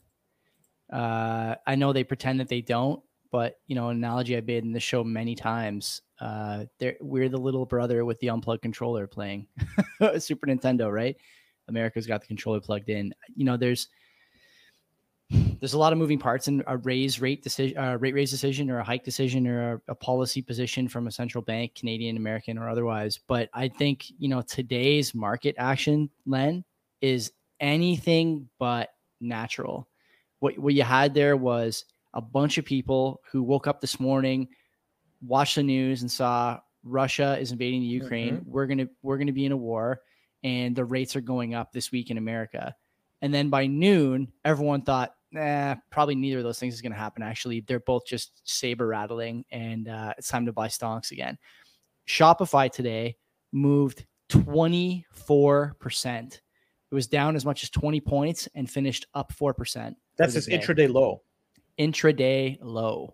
Uh, I know they pretend that they don't, but, you know, an analogy I made in the show many times, uh, we're the little brother with the unplugged controller playing Super Nintendo, right? America's got the controller plugged in. You know, there's there's a lot of moving parts in a raise rate decision, uh, rate raise decision, or a hike decision, or a, a policy position from a central bank, Canadian, American, or otherwise. But I think, you know, today's market action, Len, is anything but natural. What what you had there was a bunch of people who woke up this morning, watched the news, and saw Russia is invading the Ukraine. Mm-hmm. We're gonna we're gonna be in a war, and the rates are going up this week in America. And then by noon, everyone thought, nah, probably neither of those things is going to happen. Actually, they're both just saber rattling, and uh, it's time to buy stonks again. Shopify today moved twenty-four percent. It was down as much as twenty points and finished up four percent. That's its intraday low. Intraday low.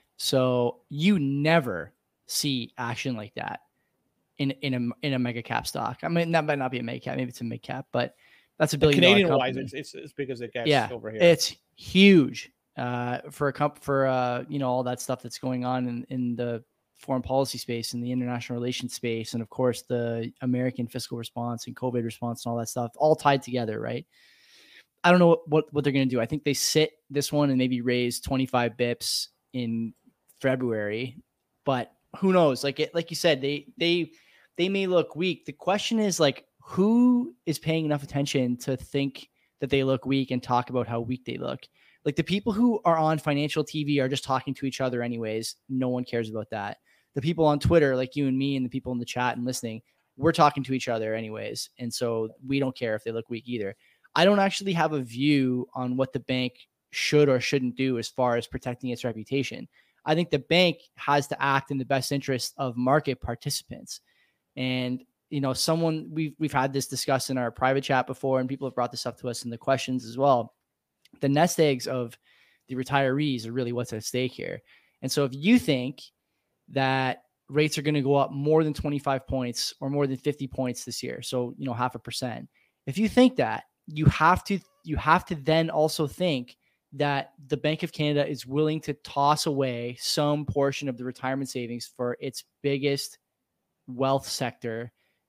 So you never see action like that in, in a, in a mega cap stock. I mean, that might not be a mega cap. Maybe it's a mid cap, but that's a billion Canadian dollar wise, it's, it's as big as it gets yeah, over here. It's huge uh, for a comp for uh, you know, all that stuff that's going on in, in the foreign policy space and the international relations space, and of course the American fiscal response and COVID response and all that stuff, all tied together, right? I don't know what what, what they're going to do. I think they sit this one and maybe raise twenty-five bips in February, but who knows? Like it, like you said, they they they may look weak. The question is, like, who is paying enough attention to think that they look weak and talk about how weak they look? Like, the people who are on financial T V are just talking to each other anyways. No one cares about that. The people on Twitter, like you and me, and the people in the chat and listening, we're talking to each other anyways. And so we don't care if they look weak either. I don't actually have a view on what the bank should or shouldn't do as far as protecting its reputation. I think the bank has to act in the best interest of market participants. And, you know, someone we've, we've had this discussed in our private chat before, and people have brought this up to us in the questions as well. The nest eggs of the retirees are really what's at stake here. And so if you think that rates are going to go up more than twenty-five points or more than fifty points this year, so, you know, half a percent, if you think that, you have to, you have to then also think that the Bank of Canada is willing to toss away some portion of the retirement savings for its biggest wealth sector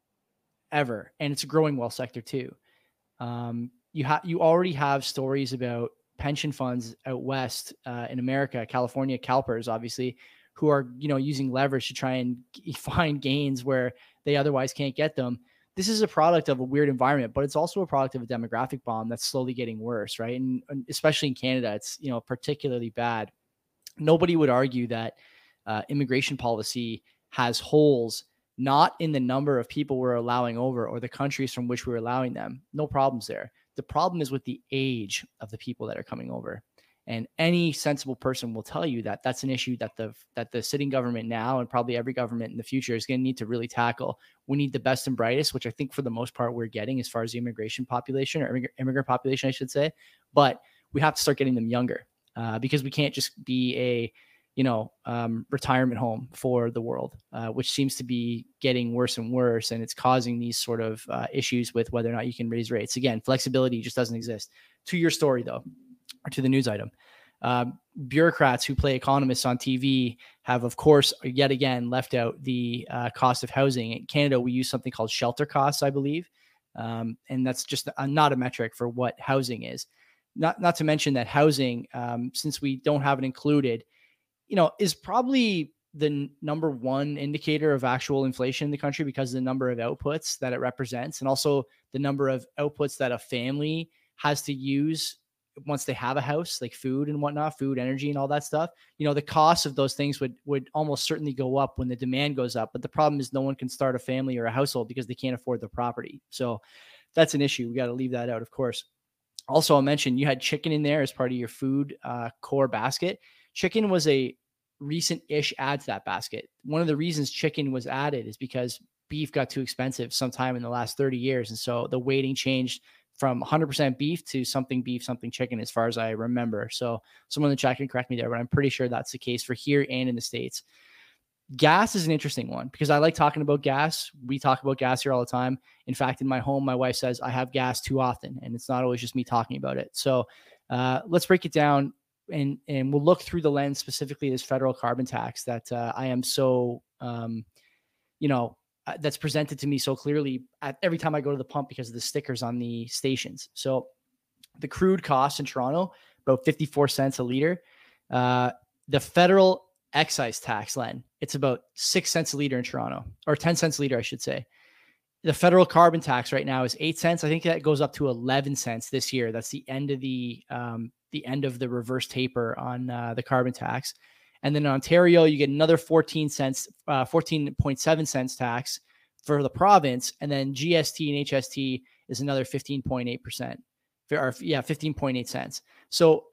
ever. And it's a growing wealth sector too. Um, you have, you already have stories about pension funds out West uh, in America, California, CalPERS, obviously, who are, you know, using leverage to try and find gains where they otherwise can't get them. This is a product of a weird environment, but it's also a product of a demographic bomb that's slowly getting worse, right? And, and especially in Canada, it's, you know, particularly bad. Nobody would argue that uh, immigration policy has holes, not in the number of people we're allowing over or the countries from which we're allowing them. No problems there. The problem is with the age of the people that are coming over. And any sensible person will tell you that that's an issue that the that the sitting government now, and probably every government in the future, is going to need to really tackle. We need the best and brightest, which I think for the most part we're getting as far as the immigration population, or immigrant population, I should say. But we have to start getting them younger uh, because we can't just be a, you know, um, retirement home for the world, uh, which seems to be getting worse and worse. And it's causing these sort of uh, issues with whether or not you can raise rates. Again, flexibility just doesn't exist. To your story, though, or to the news item, uh, bureaucrats who play economists on T V have, of course, yet again left out the uh, cost of housing. In Canada, we use something called shelter costs, I believe. Um, and that's just a, not a metric for what housing is. Not, not to mention that housing, um, since we don't have it included, you know, is probably the n- number one indicator of actual inflation in the country because of the number of outputs that it represents, and also the number of outputs that a family has to use once they have a house, like food and whatnot, food, energy, and all that stuff. You know, the cost of those things would, would almost certainly go up when the demand goes up. But the problem is no one can start a family or a household because they can't afford the property. So that's an issue. We got to leave that out, of course. Also, I'll mention you had chicken in there as part of your food uh, core basket. Chicken was a recent-ish add to that basket. One of the reasons chicken was added is because beef got too expensive sometime in the last thirty years. And so the weighting changed from one hundred percent beef to something beef, something chicken, as far as I remember. So someone in the chat can correct me there, but I'm pretty sure that's the case for here and in the States. Gas is an interesting one because I like talking about gas. We talk about gas here all the time. In fact, in my home, my wife says I have gas too often, and it's not always just me talking about it. So uh, let's break it down, and and we'll look through the lens specifically this federal carbon tax that uh, I am so, um, you know, uh, that's presented to me so clearly at every time I go to the pump because of the stickers on the stations. So the crude costs in Toronto about fifty-four cents a liter. Uh, the federal excise tax, Len, it's about six cents a liter in Toronto, or ten cents a liter, I should say. The federal carbon tax right now is eight cents. I think that goes up to eleven cents this year. That's the end of the um, the end of the reverse taper on uh, the carbon tax. And then in Ontario, you get another fourteen cents, uh, fourteen point seven cents tax for the province. And then G S T and H S T is another fifteen point eight percent, or yeah, fifteen point eight cents. So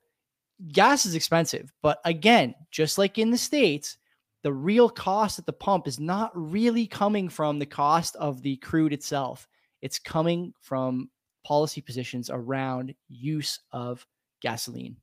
gas is expensive, but again, just like in the States, the real cost at the pump is not really coming from the cost of the crude itself. It's coming from policy positions around use of gasoline.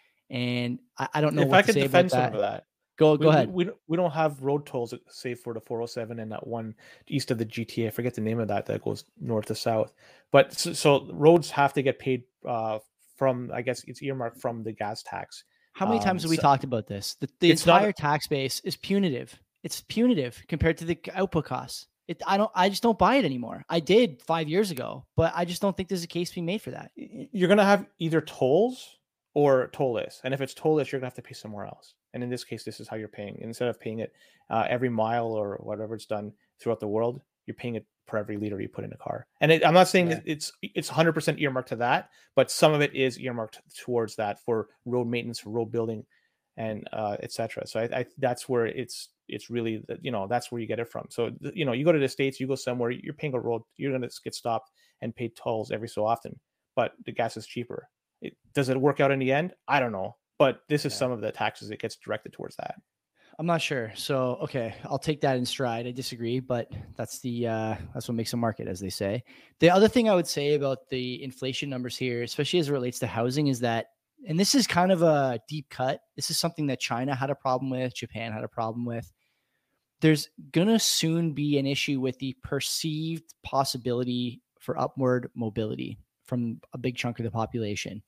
And I, I don't know if what I to could say defend about some that. of that. Go, We, go ahead. We, we, we don't have road tolls save for the four oh seven and that one east of the G T A. I forget the name of that that goes north to south. But so, so roads have to get paid uh, from, I guess it's earmarked from the gas tax. How many times Um, have we so- talked about this? The, the It's not- entire tax base is punitive. It's punitive compared to the output costs. It, I don't. I just don't buy it anymore. I did five years ago, but I just don't think there's a case being made for that. y- you're going to have either tolls or tollless. And if it's tollless, you're going to have to pay somewhere else. And in this case, this is how you're paying. Instead of paying it uh, every mile or whatever it's done throughout the world, you're paying it per every liter you put in a car. And it, I'm not saying Yeah. that it's it's one hundred percent earmarked to that, but some of it is earmarked towards that for road maintenance, for road building, and uh, et cetera. So I, I that's where it's it's really, you know, that's where you get it from. So, you know, you go to the States, you go somewhere, you're paying a road, you're going to get stopped and pay tolls every so often, but the gas is cheaper. It, does it work out in the end? I don't know. But this is Yeah. some of the taxes that gets directed towards that. I'm not sure. So, okay, I'll take that in stride. I disagree, but that's the uh, that's what makes a market, as they say. The other thing I would say about the inflation numbers here, especially as it relates to housing, is that, and this is kind of a deep cut. This is something that China had a problem with, Japan had a problem with. There's gonna soon be an issue with the perceived possibility for upward mobility from a big chunk of the population.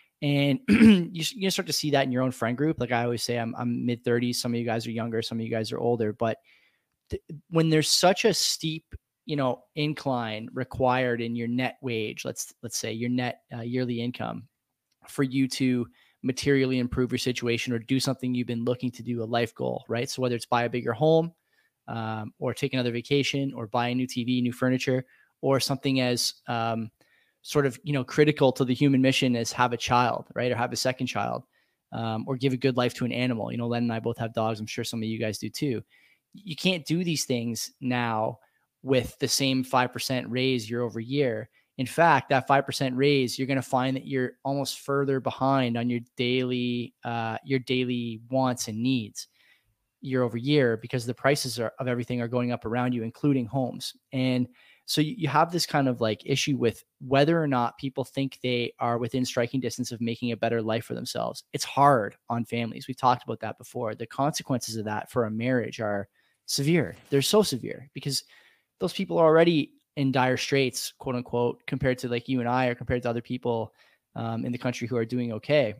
And you, you start to see that in your own friend group. Like I always say, I'm, I'm mid thirties. Some of you guys are younger. Some of you guys are older. But th- when there's such a steep, you know, incline required in your net wage, let's let's say your net uh, yearly income, for you to materially improve your situation or do something you've been looking to do, a life goal, right? So whether it's buy a bigger home, um, or take another vacation, or buy a new T V, new furniture, or something as um, sort of, you know, critical to the human mission as have a child, right? Or have a second child, um, or give a good life to an animal. You know, Len and I both have dogs. I'm sure some of you guys do too. You can't do these things now with the same five percent raise year over year. In fact, that five percent raise, you're going to find that you're almost further behind on your daily, uh, your daily wants and needs year over year, because the prices are, of everything are going up around you, including homes. And so you, you have this kind of like issue with whether or not people think they are within striking distance of making a better life for themselves. It's hard on families. We've talked about that before. The consequences of that for a marriage are severe. They're so severe because those people are already in dire straits, quote unquote, compared to like you and I, or compared to other people um, in the country who are doing okay.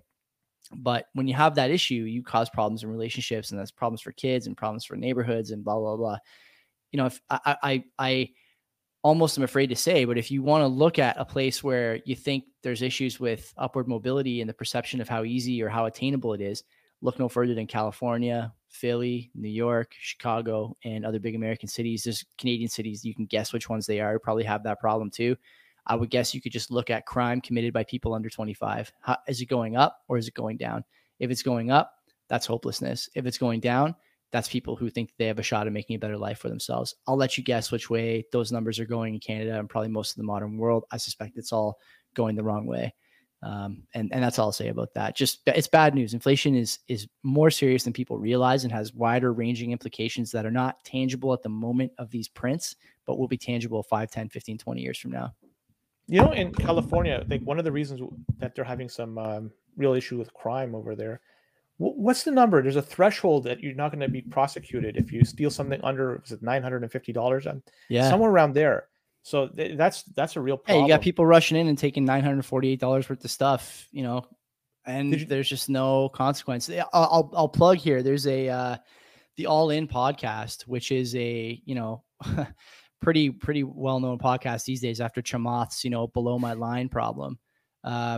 But when you have that issue, you cause problems in relationships, and that's problems for kids and problems for neighborhoods and blah, blah, blah. You know, if I, I, I almost am afraid to say, but if you want to look at a place where you think there's issues with upward mobility and the perception of how easy or how attainable it is, look no further than California, Philly, New York, Chicago, and other big American cities. There's Canadian cities. You can guess which ones they are. Probably have that problem too. I would guess you could just look at crime committed by people under twenty-five. How, is it going up or is it going down? If it's going up, that's hopelessness. If it's going down, that's people who think they have a shot at making a better life for themselves. I'll let you guess which way those numbers are going in Canada and probably most of the modern world. I suspect it's all going the wrong way. Um, and, and that's all I'll say about that. Just, it's bad news. Inflation is, is more serious than people realize and has wider ranging implications that are not tangible at the moment of these prints, but will be tangible five, ten, fifteen, twenty years from now. You know, in California, I think one of the reasons that they're having some um, real issue with crime over there, what's the number? There's a threshold that you're not going to be prosecuted if you steal something under, was it nine hundred fifty dollars? Yeah. Somewhere around there. So th- that's that's a real problem. Hey, you got people rushing in and taking nine hundred forty-eight dollars worth of stuff, you know, and you, there's just no consequence. I'll, I'll, I'll plug here. There's a, uh, the All In podcast, which is a, you know, pretty, pretty well-known podcast these days after Chamath's, you know, below my line problem. Um,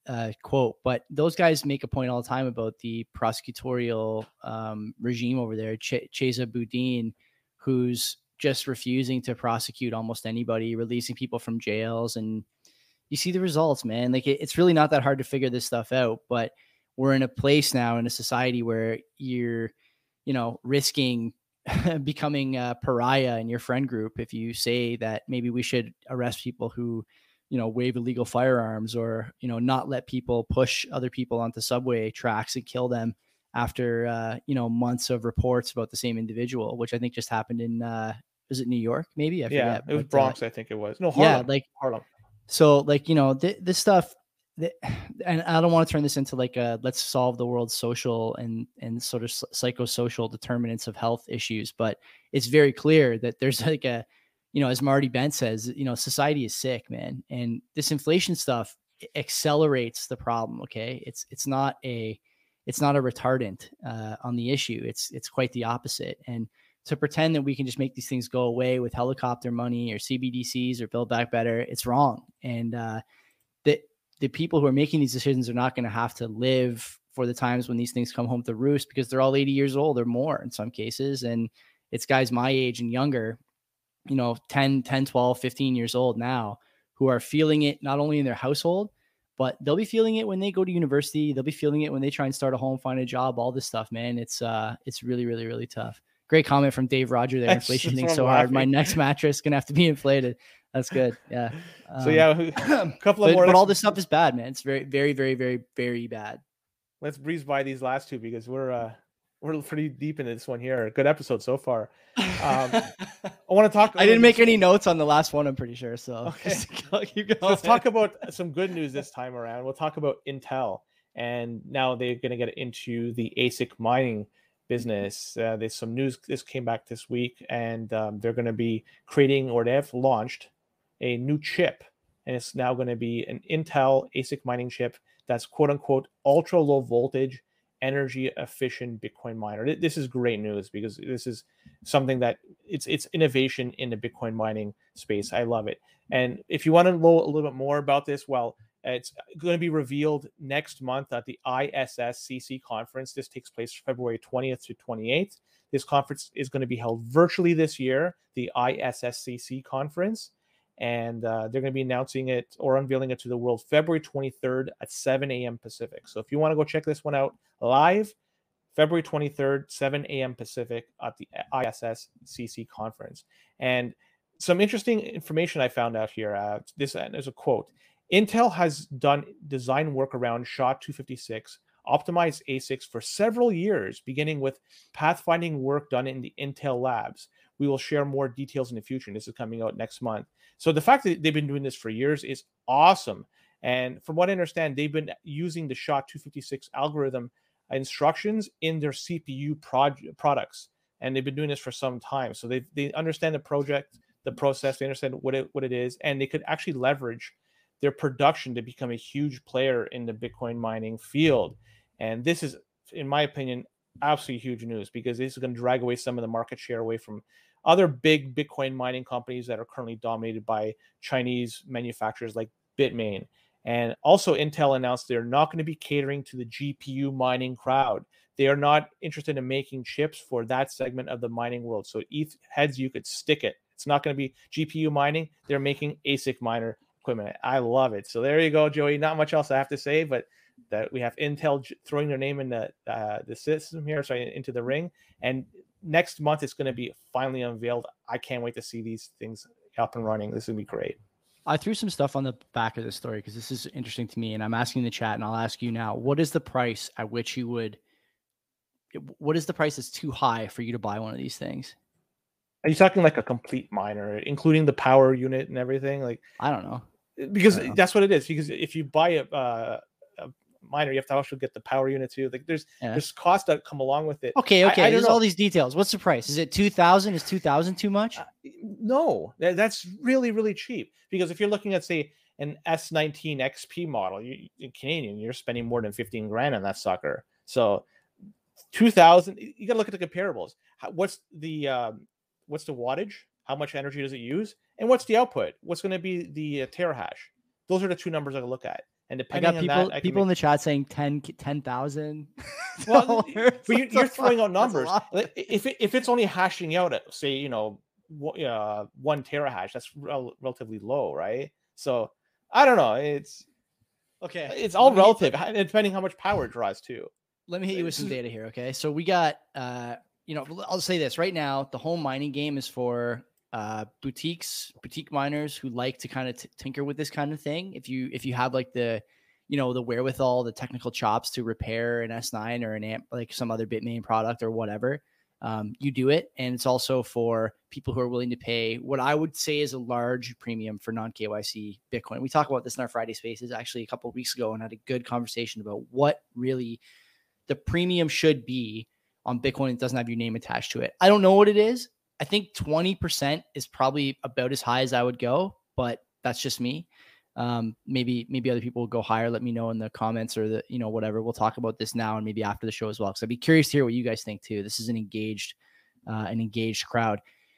uh, quote, but those guys make a point all the time about the prosecutorial um, regime over there. Ch- Chesa Boudin, who's just refusing to prosecute almost anybody, releasing people from jails, and you see the results, man. Like it, it's really not that hard to figure this stuff out, but we're in a place now in a society where you're, you know, risking becoming a pariah in your friend group if you say that maybe we should arrest people who, you know, wave illegal firearms, or, you know, not let people push other people onto subway tracks and kill them after, uh, you know, months of reports about the same individual, which I think just happened in, uh, is it New York? Maybe I Yeah, forget. it was but, Bronx, uh, I think it was. No, yeah, Harlem. like Harlem. so, like, you know, th- this stuff, th- and I don't want to turn this into like a let's solve the world's social and and sort of psychosocial determinants of health issues, but it's very clear that there's like a, you know, as Marty Bent says, you know, society is sick, man, and this inflation stuff accelerates the problem. Okay, it's it's not a it's not a retardant uh, on the issue. It's it's quite the opposite, and to pretend that we can just make these things go away with helicopter money or C B D Cs or Build Back Better, it's wrong. And uh, the, the people who are making these decisions are not going to have to live for the times when these things come home to roost, because they're all eighty years old or more in some cases. And it's guys my age and younger, you know, ten, ten, twelve, fifteen years old now, who are feeling it not only in their household, but they'll be feeling it when they go to university. They'll be feeling it when they try and start a home, find a job, all this stuff, man. It's uh, it's really, really, really tough. Great comment from Dave Roger there. That's, Inflation that's thing's what so I'm hard. My laughing. next mattress is going to have to be inflated. That's good. Yeah. So Um, yeah, a couple of but, more. but all Let's, this stuff is bad, man. It's very, very, very, very, very bad. let's breeze by these last two because we're uh, we're pretty deep into this one here. Good episode so far. Um, I want to talk. I didn't make any notes on the last one, I'm pretty sure. So Okay. just keep going. So let's talk about some good news this time around. We'll talk about Intel, and now they're going to get into the A S I C mining business. Uh, there's some news. This came back this week, and um, they're going to be creating, or they have launched, a new chip, and it's now going to be an Intel A S I C mining chip that's quote unquote ultra low voltage, energy efficient Bitcoin miner. This is great news because this is something that it's it's innovation in the Bitcoin mining space. I love it. And if you want to know a little bit more about this, well, it's going to be revealed next month at the I S S C C conference. This takes place February twentieth to twenty-eighth. This conference is going to be held virtually this year, the I S S C C conference. And uh, they're going to be announcing it or unveiling it to the world February twenty-third at seven a.m. Pacific. So if you want to go check this one out live, February twenty-third, seven a.m. Pacific at the I S S C C conference. And some interesting information I found out here. Uh, this uh, there's a quote. Intel has done design work around S H A two fifty-six, optimized A S I Cs for several years, beginning with pathfinding work done in the Intel labs. We will share more details in the future, and this is coming out next month. So the fact that they've been doing this for years is awesome. And from what I understand, they've been using the S H A two fifty-six algorithm instructions in their C P U prod- products, and they've been doing this for some time. So they they understand the project, the process, they understand what it what it is, and they could actually leverage their production to become a huge player in the Bitcoin mining field. And this is, in my opinion, absolutely huge news because this is going to drag away some of the market share away from other big Bitcoin mining companies that are currently dominated by Chinese manufacturers like Bitmain. And also Intel announced they're not going to be catering to the G P U mining crowd. They are not interested in making chips for that segment of the mining world. So E T H heads, you could stick it. It's not going to be G P U mining. They're making A S I C miner equipment. I love it. So there you go, Joey. Not much else I have to say, but that we have Intel throwing their name in the uh, the system here, sorry, into the ring. And next month it's going to be finally unveiled. I can't wait to see these things up and running. This is going to be great. I threw some stuff on the back of this story because this is interesting to me, and I'm asking the chat, and I'll ask you now: what is the price at which you would? What is the price that's too high for you to buy one of these things? Are you talking like a complete miner, including the power unit and everything? Like, I don't know. Because don't know. That's what it is. Because if you buy a, uh, a miner, you have to also get the power unit too. Like, there's yeah. there's costs that come along with it. Okay, okay. I, I there's know. all these details. What's the price? Is it two thousand? Is two thousand too much? Uh, no, that, that's really really cheap. Because if you're looking at say an S nineteen X P model, you, in Canadian, you're spending more than fifteen grand on that sucker. So two thousand, you got to look at the comparables. How, what's the um, what's the wattage? How much energy does it use? And what's the output? What's going to be the uh, terahash? Those are the two numbers I look at. And I depending got on people that, I can people make, in the chat saying ten ten thousand. well, but you, That's a you're throwing lot. out That's a numbers. lot. Like, if it, if it's only hashing out at, say, you know, wha- uh, one terahash, that's rel- relatively low, right? So I don't know. It's Okay, it's let all me hit- relative, h- depending how much power it draws too. let me hit you with some data here. Okay. So we got, uh, you know, I'll say this right now, the home mining game is for uh, boutiques, boutique miners who like to kind of t- tinker with this kind of thing. If you, if you have like the, you know, the wherewithal, the technical chops to repair an S nine or an amp, like some other Bitmain product or whatever, um, you do it. And it's also for people who are willing to pay what I would say is a large premium for non-K Y C Bitcoin. We talked about this in our Friday Spaces actually a couple of weeks ago and had a good conversation about what really the premium should be on Bitcoin that doesn't have your name attached to it. I don't know what it is. I think twenty percent is probably about as high as I would go, but that's just me. Um, maybe, maybe other people will go higher. Let me know in the comments or the, you know, whatever. We'll talk about this now and maybe after the show as well. Cause I'd be curious to hear what you guys think too. This is an engaged, uh, an engaged crowd.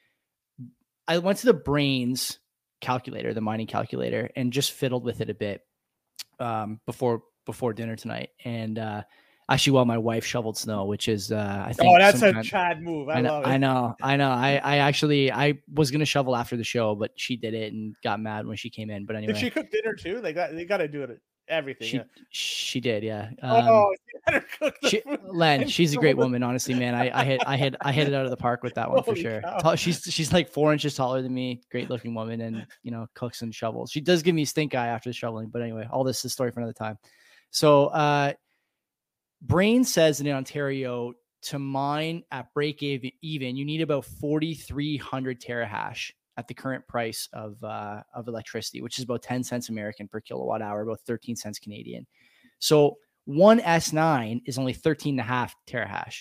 I went to the Brains calculator, the mining calculator, and just fiddled with it a bit, um, before, before dinner tonight. And, uh, actually, while my wife shoveled snow, which is, uh, I think, Oh, that's a sometime- Chad move. I, I know, love it. I know, I know. I, I actually, I was gonna shovel after the show, but she did it and got mad when she came in. But anyway, Did she cook dinner too? They got they got to do it everything. she yeah. she did, yeah. Um, Oh, she had her cook the she, food Len, and she's a shovel great the- woman, honestly, man. I, I hit, I hit, I hit it out of the park with that one for Holy sure. cow. Tall- She's she's like four inches taller than me, great looking woman, and you know cooks and shovels. She does give me stink eye after the shoveling, but anyway, all this is a story for another time. So, uh, Brain says in Ontario to mine at break even, even you need about forty-three hundred terahash at the current price of uh, of electricity, which is about ten cents American per kilowatt hour, about thirteen cents Canadian. So one S nine is only thirteen and a half terahash.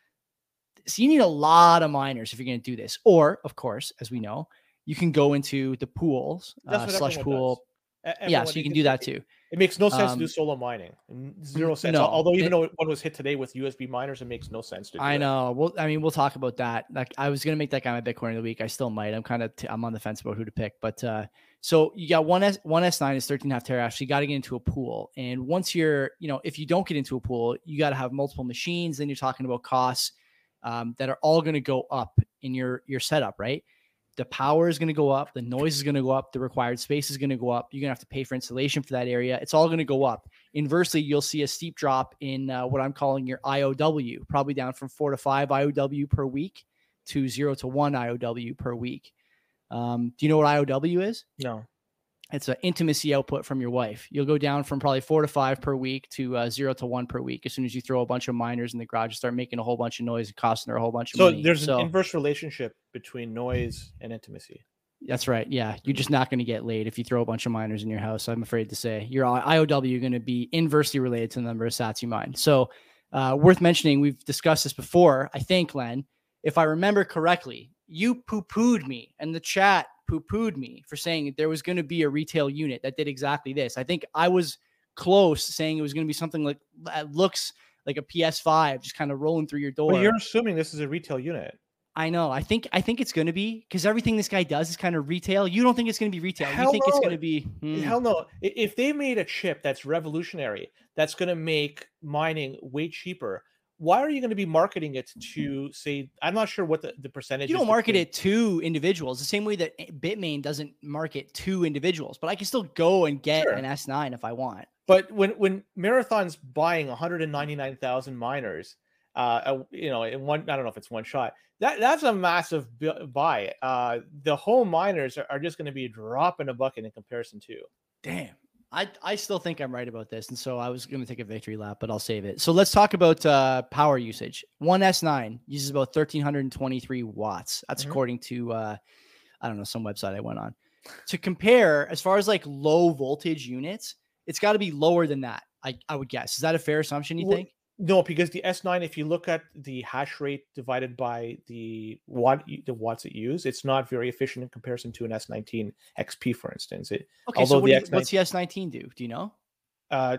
So you need a lot of miners if you're going to do this. Or, of course, as we know, you can go into the pools, That's uh, what slush everyone pool. does. E- Yeah, everyone- so you it- can do that it- too. It makes no sense to do Um, solo mining. Zero sense. no, Although even it- though one was hit today with U S B miners, it makes no sense to do I that. know. Well, I mean, we'll talk about that. Like, I was gonna make that guy my Bitcoin of the week. I still might. I'm kind of t- I'm on the fence about who to pick. But uh, so you got one S one S nine is thirteen and a half terahash. So you got to get into a pool. And once you're, you know, if you don't get into a pool, you got to have multiple machines. Then you're talking about costs um, that are all going to go up in your your setup, right? The power is going to go up, the noise is going to go up, the required space is going to go up. You're going to have to pay for installation for that area. It's all going to go up. Inversely, you'll see a steep drop in uh, what I'm calling your I O W, probably down from four to five I O W per week to zero to one I O W per week. Um, do you know what I O W is? No. It's an intimacy output from your wife. You'll go down from probably four to five per week to uh, zero to one per week as soon as you throw a bunch of miners in the garage and start making a whole bunch of noise and costing her a whole bunch of So money. there's So an inverse relationship between noise and intimacy. that's right. Yeah. You're just not going to get laid if you throw a bunch of miners in your house. I'm afraid to say your I O W are going to be inversely related to the number of sats you mine. So uh, worth mentioning, we've discussed this before, I think, Len, if I remember correctly, you poo-pooed me and the chat poo-pooed me for saying that there was going to be a retail unit that did exactly this. I think I was close saying it was going to be something like that looks like a P S five just kind of rolling through your door. Well, you're assuming this is a retail unit. I know. I think I think it's going to be because everything this guy does is kind of retail. You don't think it's going to be retail. Hell you think it's no. going to be hmm. Hell no. I- If they made a chip that's revolutionary, that's going to make mining way cheaper, why are you going to be marketing it to say, I'm not sure what the, the percentage You is don't market between- it to individuals the same way that Bitmain doesn't market to individuals, but I can still go and get Sure. an S nine if I want. But when when Marathon's buying one hundred ninety-nine thousand miners, uh, uh, you know, in one, I don't know if it's one shot. That that's a massive bu- buy. Uh, the home miners are, are just going to be a drop in a bucket in comparison to. Damn. I, I still think I'm right about this. And so I was going to take a victory lap, but I'll save it. So let's talk about uh, power usage. One S nine uses about one thousand three hundred twenty-three watts. That's Mhm. according to, uh, I don't know, some website I went on. To compare, as far as like low voltage units, it's got to be lower than that, I, I would guess. Is that a fair assumption, you Well, think? No, because the S nine, if you look at the hash rate divided by the watt the watts it use, it's not very efficient in comparison to an S nineteen X P, for instance. It, Okay, so although what the do you, X nine what's the S nineteen do? Do you know? uh,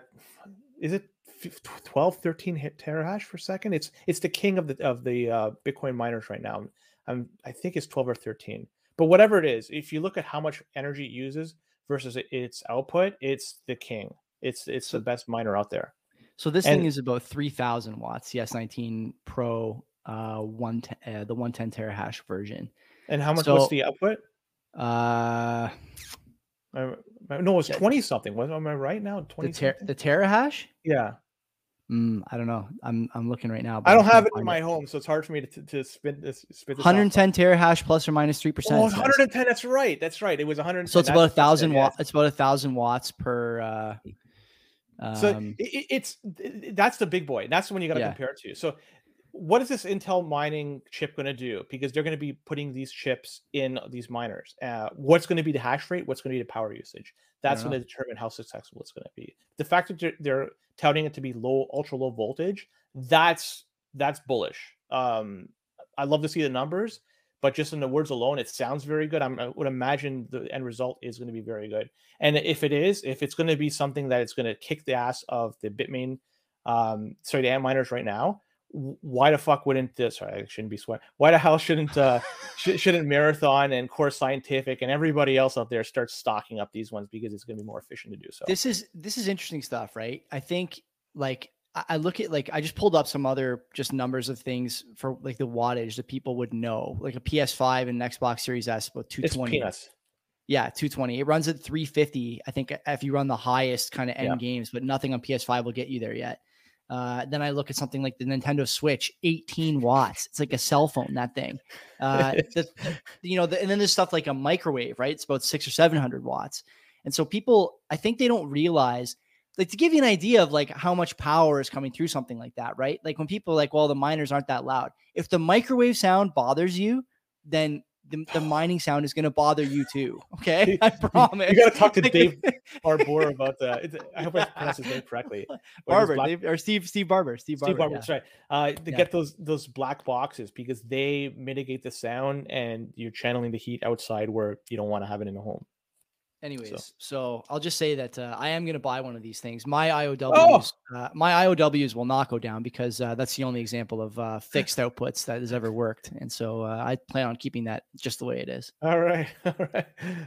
is it fif- twelve, thirteen hit terahash per second? It's it's the king of the of the uh, Bitcoin miners right now. I'm I think it's twelve or thirteen. But whatever it is, if you look at how much energy it uses versus its output, it's the king. It's it's So- the best miner out there. So this And- thing is about three thousand watts, the S nineteen Pro, uh, one ten, uh, the one ten terahash version. And how much So- was the output? Uh, Uh, no, it was Yeah. twenty something. Was am I right now? the Twenty ter- something. the terahash. Yeah, Mm, I don't know. I'm I'm looking right now. but I don't can't have it in find my home, so it's hard for me to to, to spit this. Spit this one hundred off. ten terahash plus or minus three percent. Oh, it's one hundred ten. That's right. That's right. It was one hundred ten. So it's about a That's what I thousand said, watt. yes. It's about a thousand watts per. Uh, So um, it, it's that's the big boy. That's the one you got to Yeah. compare it to. So what is this Intel mining chip going to do? Because they're going to be putting these chips in these miners. Uh, what's going to be the hash rate? What's going to be the power usage? That's don't going to determine how successful it's going to be. The fact that they're, they're touting it to be low, ultra low voltage, that's that's bullish. Um, I love to see the numbers, but just in the words alone, it sounds very good. I'm, I would imagine the end result is going to be very good. And if it is, if it's going to be something that it's going to kick the ass of the Bitmain, um, sorry, the ant miners right now, w- why the fuck wouldn't this? Sorry, I shouldn't be sweating. Why the hell shouldn't uh, sh- shouldn't Marathon and Core Scientific and everybody else out there start stocking up these ones because it's going to be more efficient to do so. this is this is interesting stuff, right? I think like I I look at like I just pulled up some other just numbers of things for like the wattage that people would know, like a P S five and Xbox Series S about two It's twenty. peanuts. Yeah, two twenty. It runs at three fifty. I think if you run the highest kind of end Yeah. games, but nothing on P S five will get you there yet. Uh, then I look at something like the Nintendo Switch, eighteen watts. It's like a cell phone, that thing. Uh, the, you know, the, and then there's stuff like a microwave, right? It's about six or seven hundred watts. And so people, I think they don't realize, like, to give you an idea of like how much power is coming through something like that, right? Like when people are like, well, the miners aren't that loud. If the microwave sound bothers you, then the, the mining sound is going to bother you too. Okay, I promise. You got to talk to Like- Dave Barbour about that. It's- I hope I pronounced his name correctly. Or his Barber, black- Dave, or Steve, Steve Barber, Steve, Steve Barber. Barbour, yeah. that's right. Uh, to Yeah. get those those black boxes because they mitigate the sound and you're channeling the heat outside where you don't want to have it in the home. Anyways, so, I'll just say that uh, I am going to buy one of these things. My I O Ws, uh, my I O Ws will not go down because uh, that's the only example of uh, fixed outputs that has ever worked, and so uh, I plan on keeping that just the way it is. All right, all right.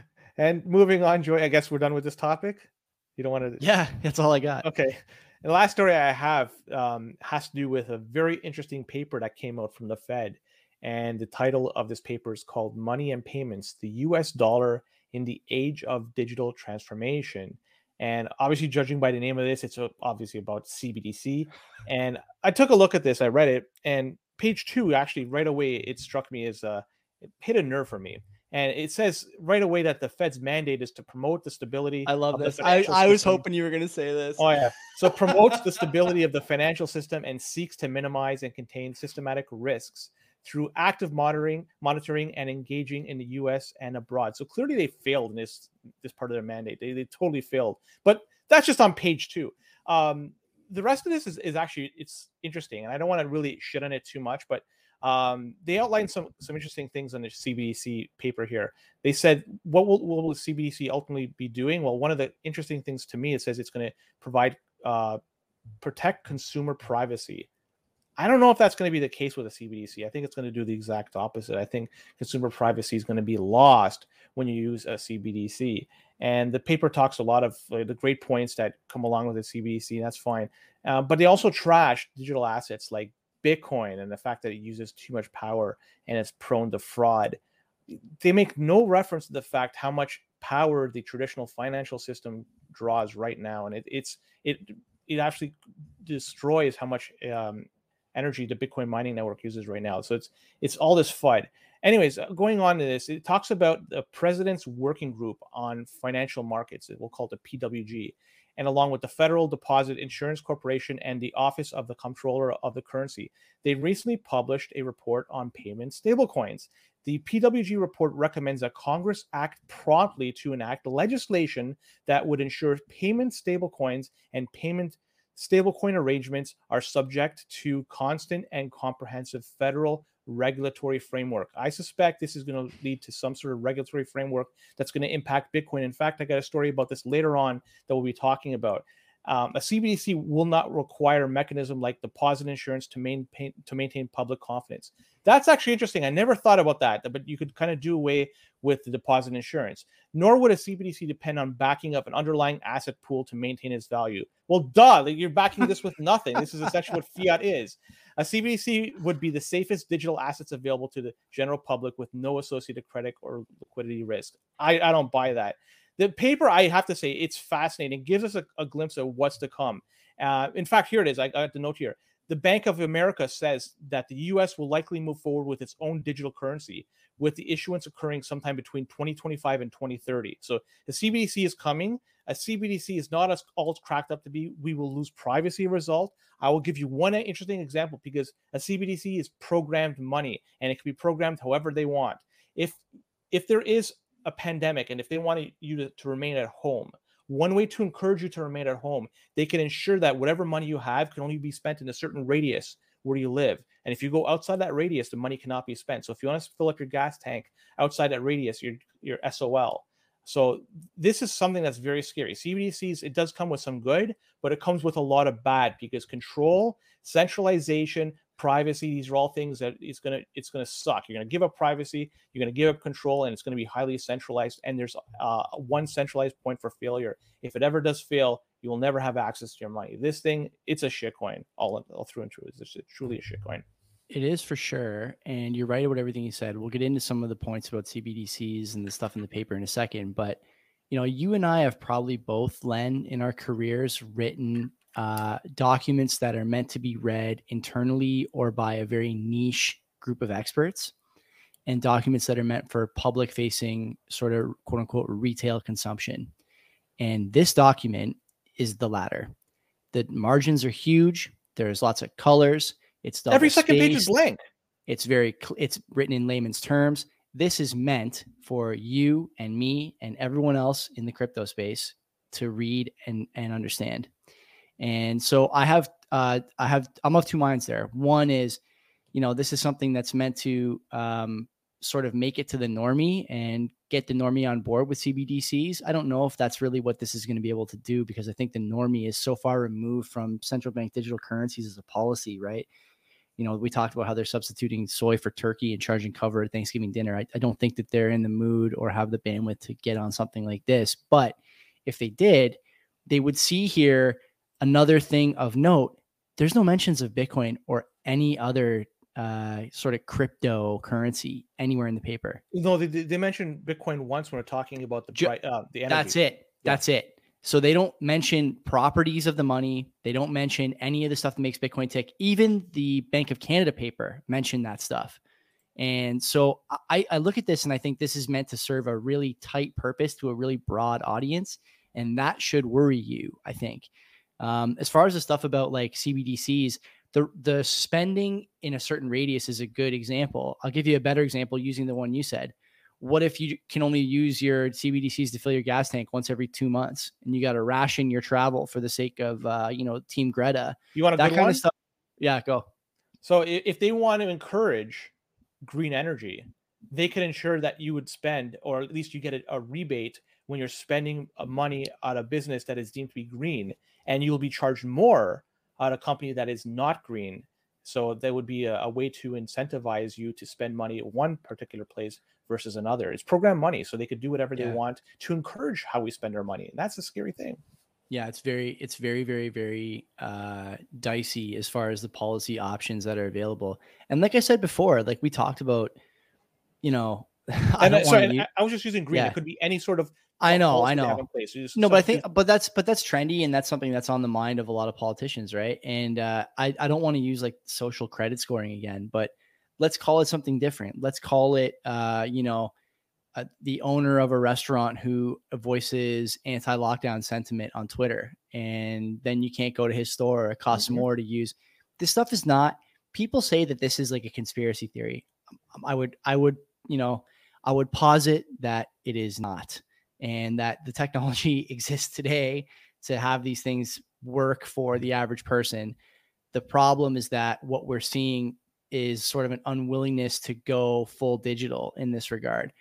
And moving on, Joy. I guess we're done with this topic. You don't want to. Yeah, that's all I got. Okay. And the last story I have um, has to do with a very interesting paper that came out from the Fed. And the title of this paper is called Money and Payments, the U S Dollar in the Age of Digital Transformation. And obviously, judging by the name of this, it's uh, obviously about C B D C. And I took a look at this, I read it, and page two, actually, right away, it struck me as uh, it hit a nerve for me. And it says right away that the Fed's mandate is to promote the stability. I love of the this. I, financial I was system. hoping you were going to say this. Oh yeah. So promotes the stability of the financial system and seeks to minimize and contain systematic risks through active monitoring, monitoring and engaging in the U S and abroad. So clearly they failed in this this part of their mandate. They, they totally failed. But that's just on page two. Um, the rest of this is, is actually it's interesting, and I don't want to really shit on it too much, but um, they outlined some some interesting things on the C B D C paper here. They said, what will, what will the C B D C ultimately be doing? Well, one of the interesting things to me, it says it's going to provide uh, protect consumer privacy. I don't know if that's going to be the case with a C B D C. I think it's going to do the exact opposite. I think consumer privacy is going to be lost when you use a C B D C. And the paper talks a lot of uh, the great points that come along with the C B D C. And that's fine. Uh, but they also trash digital assets like Bitcoin and the fact that it uses too much power and it's prone to fraud. They make no reference to the fact how much power the traditional financial system draws right now. And it, it's it it actually destroys how much um, energy the Bitcoin mining network uses right now. So it's it's all this F U D. Anyways, going on to this, it talks about the President's Working Group on Financial Markets. We'll call it the P W G. And along with the Federal Deposit Insurance Corporation and the Office of the Comptroller of the Currency. They recently published a report on payment stablecoins. The P W G report recommends that Congress act promptly to enact legislation that would ensure payment stablecoins and payment stablecoin arrangements are subject to constant and comprehensive federal regulatory framework. I suspect this is going to lead to some sort of regulatory framework that's going to impact Bitcoin. In fact, I got a story about this later on that we'll be talking about. Um, a C B D C will not require a mechanism like deposit insurance to maintain to maintain public confidence. That's actually interesting. I never thought about that, but you could kind of do away with the deposit insurance. Nor would a C B D C depend on backing up an underlying asset pool to maintain its value. Well, duh, like you're backing this with nothing. This is essentially what fiat is. A C B D C would be the safest digital assets available to the general public with no associated credit or liquidity risk. I, I don't buy that. The paper, I have to say, it's fascinating. It gives us a, a glimpse of what's to come. Uh, in fact, here it is. I got the note here. The Bank of America says that the U S will likely move forward with its own digital currency, with the issuance occurring sometime between twenty twenty-five and twenty thirty. So the C B D C is coming. A C B D C is not as all it's cracked up to be. We will lose privacy result. I will give you one interesting example, because a C B D C is programmed money, and it can be programmed however they want. If if there is a pandemic and if they want you to, to remain at home, one way to encourage you to remain at home, they can ensure that whatever money you have can only be spent in a certain radius where you live. And if you go outside that radius, the money cannot be spent. So if you want to fill up your gas tank outside that radius, you're, you're S O L. So this is something that's very scary. C B D Cs, it does come with some good, but it comes with a lot of bad, because control, centralization, privacy, these are all things that it's gonna it's gonna suck. You're gonna give up privacy, you're gonna give up control, and it's gonna be highly centralized. And there's uh, one centralized point for failure. If it ever does fail, you will never have access to your money. This thing, it's a shitcoin. All all through and through, it's truly a shitcoin. It is for sure. And you're right about everything you said. We'll get into some of the points about C B D Cs and the stuff in the paper in a second. But, you know, you and I have probably both, Len, in our careers written uh, documents that are meant to be read internally or by a very niche group of experts, and documents that are meant for public facing sort of quote unquote retail consumption. And this document is the latter. The margins are huge. There's lots of colors. It's every second page is blank. It's very, it's written in layman's terms. This is meant for you and me and everyone else in the crypto space to read and, and understand. And so I have, uh, I have, I'm of two minds there. One is, you know, this is something that's meant to um, sort of make it to the normie and get the normie on board with C B D Cs. I don't know if that's really what this is going to be able to do, because I think the normie is so far removed from central bank digital currencies as a policy, right? You know, we talked about how they're substituting soy for turkey and charging cover at Thanksgiving dinner. I, I don't think that they're in the mood or have the bandwidth to get on something like this. But if they did, they would see here another thing of note. There's no mentions of Bitcoin or any other uh, sort of cryptocurrency anywhere in the paper. No, they, they mentioned Bitcoin once when we're talking about the price, uh, the energy. That's it. That's yeah. it. So they don't mention properties of the money. They don't mention any of the stuff that makes Bitcoin tick. Even the Bank of Canada paper mentioned that stuff. And so I, I look at this and I think this is meant to serve a really tight purpose to a really broad audience. And that should worry you, I think. Um, as far as the stuff about like C B D Cs, the, the spending in a certain radius is a good example. I'll give you a better example using the one you said. What if you can only use your C B D Cs to fill your gas tank once every two months and you got to ration your travel for the sake of, uh, you know, Team Greta? You want that good kind one? of stuff? Yeah, go. So if they want to encourage green energy, they could ensure that you would spend, or at least you get a, a rebate when you're spending money on a business that is deemed to be green, and you'll be charged more on a company that is not green. So there would be a, a way to incentivize you to spend money at one particular place versus another. It's program money, so they could do whatever yeah. they want to encourage how we spend our money. And that's a scary thing. Yeah, it's very, it's very, very, very uh, dicey as far as the policy options that are available. And like I said before, like we talked about, you know, I and don't I, sorry, use, I was just using green. Yeah. It could be any sort of. I know, I know. So no, but I think, but that's, but that's trendy, and that's something that's on the mind of a lot of politicians, right? And uh, I, I don't want to use like social credit scoring again, but let's call it something different. Let's call it, uh, you know, uh, the owner of a restaurant who voices anti-lockdown sentiment on Twitter, and then you can't go to his store, or it costs mm-hmm. more to use. This stuff is not. People say that this is like a conspiracy theory. I would, I would, you know, I would posit that it is not. And that the technology exists today to have these things work for the average person. The problem is that what we're seeing is sort of an unwillingness to go full digital in this regard.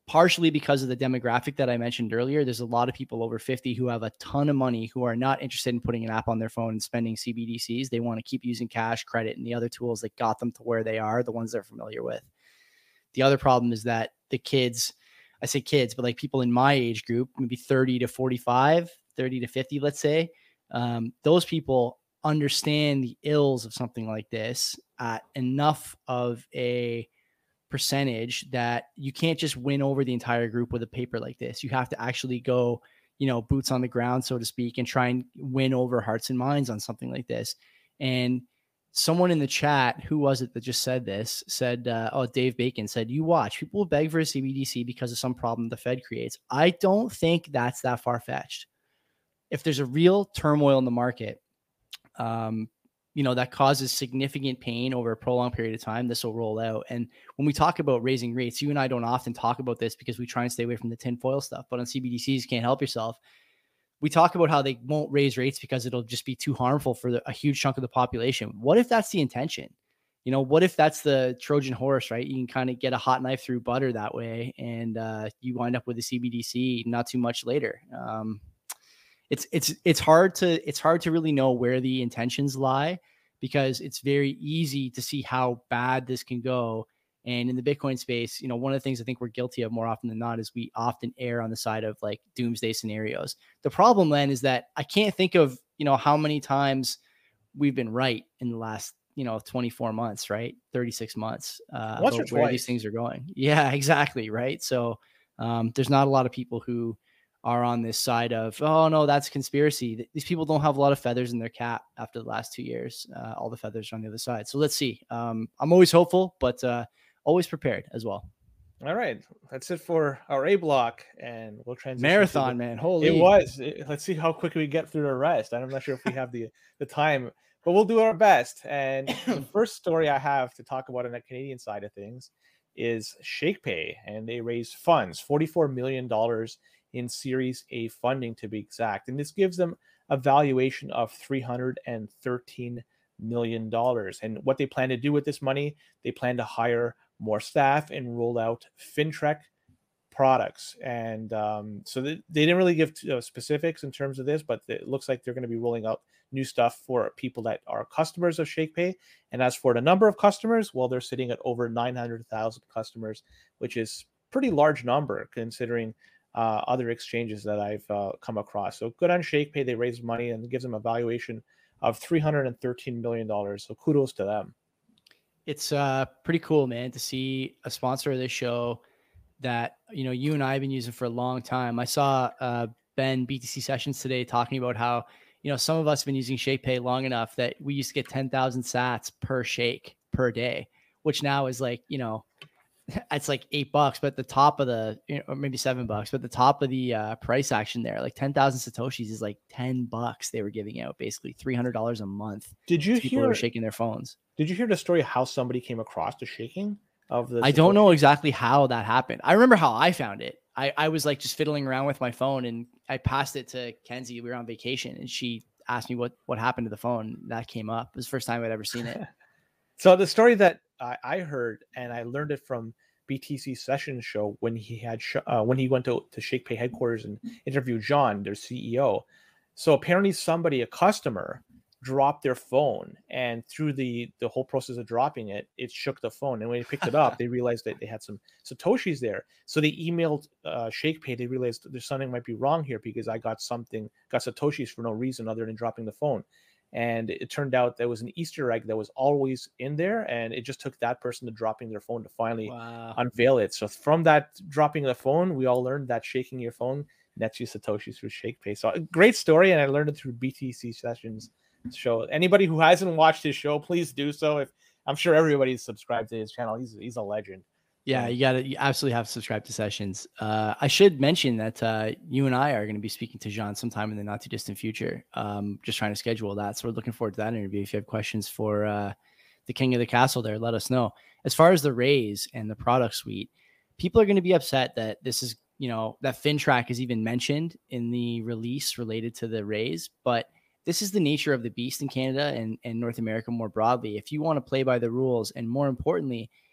partially because of the demographic that I mentioned earlier. There's a lot of people over fifty who have a ton of money who are not interested in putting an app on their phone and spending C B D Cs. They want to keep using cash, credit, and the other tools that got them to where they are, the ones they're familiar with. The other problem is that the kids, I say kids, but like people in my age group, maybe thirty to forty-five, thirty to fifty, let's say, um, those people understand the ills of something like this at enough of a percentage that you can't just win over the entire group with a paper like this. You have to actually go, you know, boots on the ground, so to speak, and try and win over hearts and minds on something like this. And someone in the chat, who was it that just said this, said, uh, oh, Dave Bacon said, you watch, people will beg for a C B D C because of some problem the Fed creates. I don't think that's that far-fetched. If there's a real turmoil in the market, um, you know, that causes significant pain over a prolonged period of time, this will roll out. And when we talk about raising rates, you and I don't often talk about this because we try and stay away from the tinfoil stuff, but on C B D Cs, you can't help yourself. We talk about how they won't raise rates because it'll just be too harmful for the, a huge chunk of the population. What if that's the intention? You know, what if that's the Trojan horse, right? You can kind of get a hot knife through butter that way, and uh, you wind up with a C B D C not too much later. Um, it's it's it's hard to it's hard to really know where the intentions lie, because it's very easy to see how bad this can go. And in the Bitcoin space, you know, one of the things I think we're guilty of more often than not is we often err on the side of like doomsday scenarios. The problem then is that I can't think of, you know, how many times we've been right in the last, you know, twenty-four months, right? thirty-six months, uh, Once or about where twice. these things are going. Yeah, exactly. Right. So um, there's not a lot of people who are on this side of, oh no, that's conspiracy. These people don't have a lot of feathers in their cap after the last two years. Uh, all the feathers are on the other side. So let's see. Um, I'm always hopeful, but uh, always prepared as well. All right, that's it for our A block, and we'll transition. Marathon, the, man. Holy. It was. It, let's see how quick we get through the rest. I'm not sure if we have the the time, but we'll do our best. And the first story I have to talk about on the Canadian side of things is ShakePay, and they raised funds, forty-four million dollars in Series A funding to be exact, and this gives them a valuation of three hundred thirteen million dollars. And what they plan to do with this money, they plan to hire more staff and roll out FinTech products. And um, so they, they didn't really give uh, specifics in terms of this, but it looks like they're going to be rolling out new stuff for people that are customers of ShakePay. And as for the number of customers, well, they're sitting at over nine hundred thousand customers, which is pretty large number considering uh, other exchanges that I've uh, come across. So good on ShakePay. They raised money and it gives them a valuation of three hundred thirteen million dollars. So kudos to them. It's uh, pretty cool, man, to see a sponsor of this show that, you know, you and I have been using for a long time. I saw uh, Ben B T C Sessions today talking about how, you know, some of us have been using ShakePay long enough that we used to get ten thousand sats per shake per day, which now is like, you know, it's like eight bucks, but the top of the, you know, or maybe seven bucks, but the top of the uh, price action there, like ten thousand Satoshis is like ten bucks they were giving out, basically three hundred dollars a month. Did you people hear, were shaking their phones. Did you hear the story how somebody came across the shaking of the? I don't know exactly how that happened. I remember how I found it. I, I was like just fiddling around with my phone and I passed it to Kenzie. We were on vacation and she asked me what, what happened to the phone. That came up. It was the first time I'd ever seen it. So the story that I, I heard, and I learned it from B T C Sessions show when he had sh- uh, when he went to, to ShakePay headquarters and interviewed John, their C E O. So apparently somebody, a customer, dropped their phone, and through the the whole process of dropping it, it shook the phone. And when they picked it up, they realized that they had some Satoshis there. So they emailed uh, ShakePay. They realized there's something might be wrong here because I got something, got Satoshis for no reason other than dropping the phone. And it turned out there was an Easter egg that was always in there, and it just took that person to dropping their phone to finally Wow. unveil it. So from that dropping the phone, we all learned that shaking your phone nets you Satoshis through ShakePay. So a great story, and I learned it through B T C Sessions show. Anybody who hasn't watched his show, please do so. If I'm sure everybody's subscribed to his channel, he's he's a legend. Yeah, you got to, you absolutely have to subscribe to Sessions. Uh, I should mention that uh, you and I are going to be speaking to Jean sometime in the not too distant future. Um, just trying to schedule that. So we're looking forward to that interview. If you have questions for uh, the King of the Castle there, let us know. As far as the raise and the product suite, people are going to be upset that this is, you know, that FinTech is even mentioned in the release related to the raise, but this is the nature of the beast in Canada and, and North America more broadly. If you want to play by the rules, and more importantly,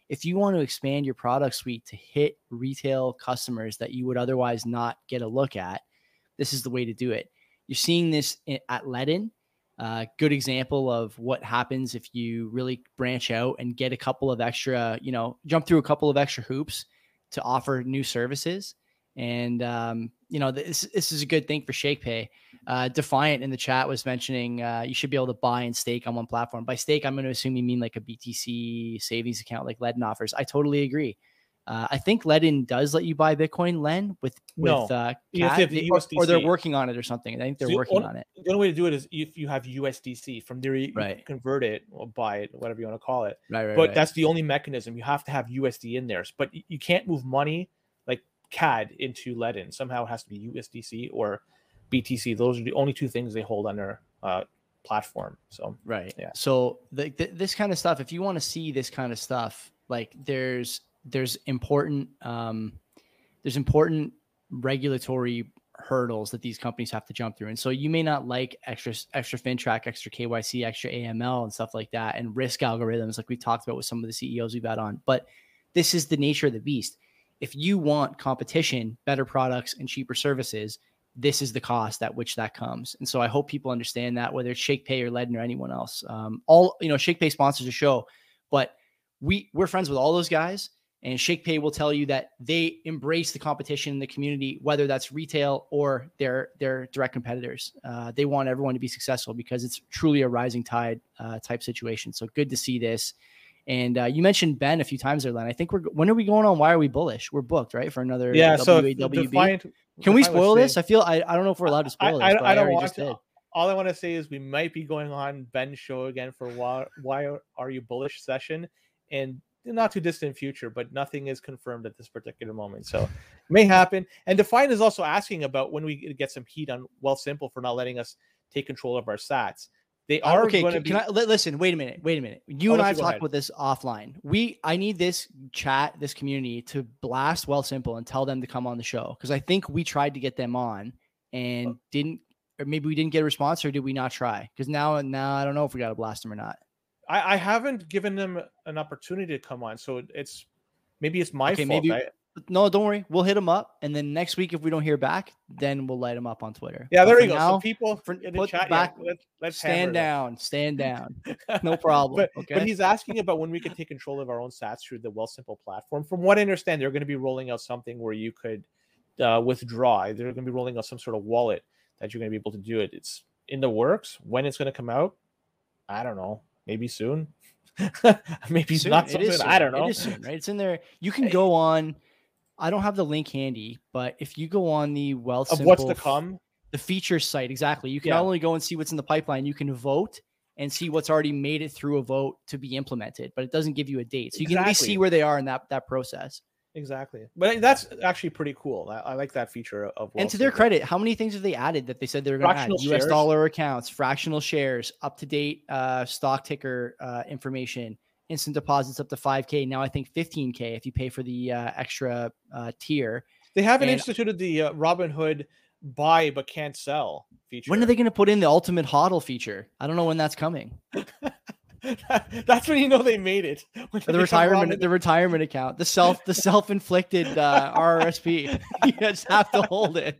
if you want to expand your product suite to hit retail customers that you would otherwise not get a look at, this is the way to do it. You're seeing this at Ledn. Uh, good example of what happens if you really branch out and get a couple of extra, you know, jump through a couple of extra hoops to offer new services. And, um, you know, this, this is a good thing for ShakePay. Uh, Defiant in the chat was mentioning uh, you should be able to buy and stake on one platform. By stake, I'm going to assume you mean like a B T C savings account like Ledn offers. I totally agree. Uh, I think Ledn does let you buy Bitcoin, Len, with, with no. uh, you Cat, have to have they, or, or they're U S D C. working on it or something. I think they're So working only, on it. The only way to do it is if you have U S D C. From there, you, Right. you can convert it or buy it, whatever you want to call it. Right, right, but right. that's the only mechanism. You have to have U S D in there. But you can't move money like C A D into Ledn. Somehow it has to be U S D C or B T C. Those are the only two things they hold on their uh, platform. So right. Yeah. So the, the, this kind of stuff, if you want to see this kind of stuff, like there's there's important um, there's important regulatory hurdles that these companies have to jump through. And so you may not like extra extra FinTrack, extra K Y C, extra A M L and stuff like that, and risk algorithms like we talked about with some of the C E Os we've had on. But this is the nature of the beast. If you want competition, better products, and cheaper services, this is the cost at which that comes. And so I hope people understand that, whether it's ShakePay or Ledn or anyone else. Um, all, you know, ShakePay sponsors the show, but we, we're friends with all those guys. And ShakePay will tell you that they embrace the competition in the community, whether that's retail or their their direct competitors. Uh, they want everyone to be successful because it's truly a rising tide uh, type situation. So good to see this. And uh, you mentioned Ben a few times there, Len. I think we're when are we going on? Why Are We Bullish? We're booked, right, for another yeah. W A W B. So Defiant, Can Defiant we spoil this? saying, I feel I, I don't know if we're allowed to spoil I, this. I, But I, I, don't already want just to. did. All I want to say is we might be going on Ben's show again for why why are you bullish session, and not too distant future, but nothing is confirmed at this particular moment. So it may happen. And Defiant is also asking about when we get some heat on Wealthsimple for not letting us take control of our sats. They are uh, okay. going to Can, be. can I listen? Wait a minute. Wait a minute. You I'll and let I you have go talked ahead. about this offline. We I need this chat, this community, to blast Wealthsimple and tell them to come on the show, because I think we tried to get them on and didn't, or maybe we didn't get a response, or did we not try? Because now now I don't know if we got to blast them or not. I, I haven't given them an opportunity to come on, so it's maybe it's my Okay, fault. maybe. I, No, don't worry. We'll hit them up, and then next week, if we don't hear back, then we'll light them up on Twitter. yeah, But there for you go. now, So people for, in the put chat, back, yeah, let, let's stand down, stand down. No problem. but, okay. but he's asking about when we could take control of our own sats through the Wealthsimple platform. From what I understand, they're going to be rolling out something where you could uh, withdraw. They're going to be rolling out some sort of wallet that you're going to be able to do it. It's in the works. When it's going to come out, I don't know. Maybe soon. Maybe soon. not It so is soon. soon. I don't know. It is soon, right? It's in there. You can go on. I don't have the link handy, but if you go on the Wealthsimple, Of what's to come, the features site, exactly. You can Yeah. not only go and see what's in the pipeline, you can vote and see what's already made it through a vote to be implemented, but it doesn't give you a date. So you can at least Exactly. see where they are in that, that process. Exactly. But that's actually pretty cool. I, I like that feature of And to their Wealthsimple. credit, how many things have they added that they said they were going to add? Fractional U S shares. dollar accounts, fractional shares, up-to-date uh, stock ticker uh, information, instant deposits up to five K. Now I think fifteen K if you pay for the uh, extra uh, tier. They haven't And- instituted the uh, Robinhood buy but can't sell feature. When are they going to put in the ultimate hodl feature? I don't know when that's coming. That's when you know they made it. When they The become retirement, Robin- the retirement account, the self, the self-inflicted uh, R R S P. You just have to hold it.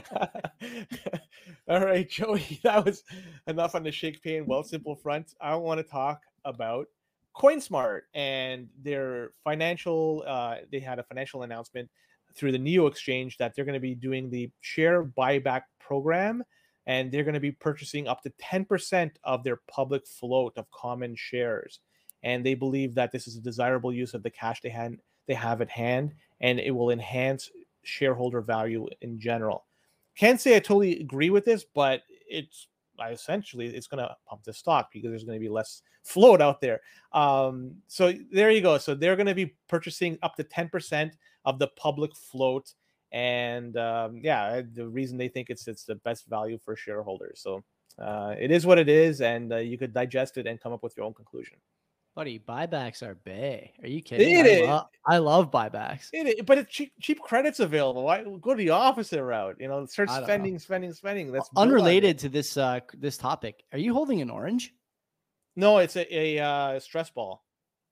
All right, Joey, that was enough on the ShakePay and Wealthsimple front. I want to talk about CoinSmart and their financial. Uh, they had a financial announcement through the Neo Exchange that they're going to be doing the share buyback program, and they're going to be purchasing up to ten percent of their public float of common shares. And they believe that this is a desirable use of the cash they had they have at hand, and it will enhance shareholder value in general. Can't say I totally agree with this, but it's I essentially it's going to pump the stock because there's going to be less float out there. Um, so there you go. So they're going to be purchasing up to ten percent of the public float. And um, yeah, the reason they think it's it's the best value for shareholders. So uh, it is what it is, and uh, you could digest it and come up with your own conclusion. Buddy, buybacks are bae. Are you kidding? It I, is. lo- I love buybacks. It is, but it's cheap, cheap credits available. Why go the opposite route? You know, start I don't spending, know. spending, spending. That's Unrelated to this uh, this topic. Are you holding an orange? No, it's a, a uh, stress ball.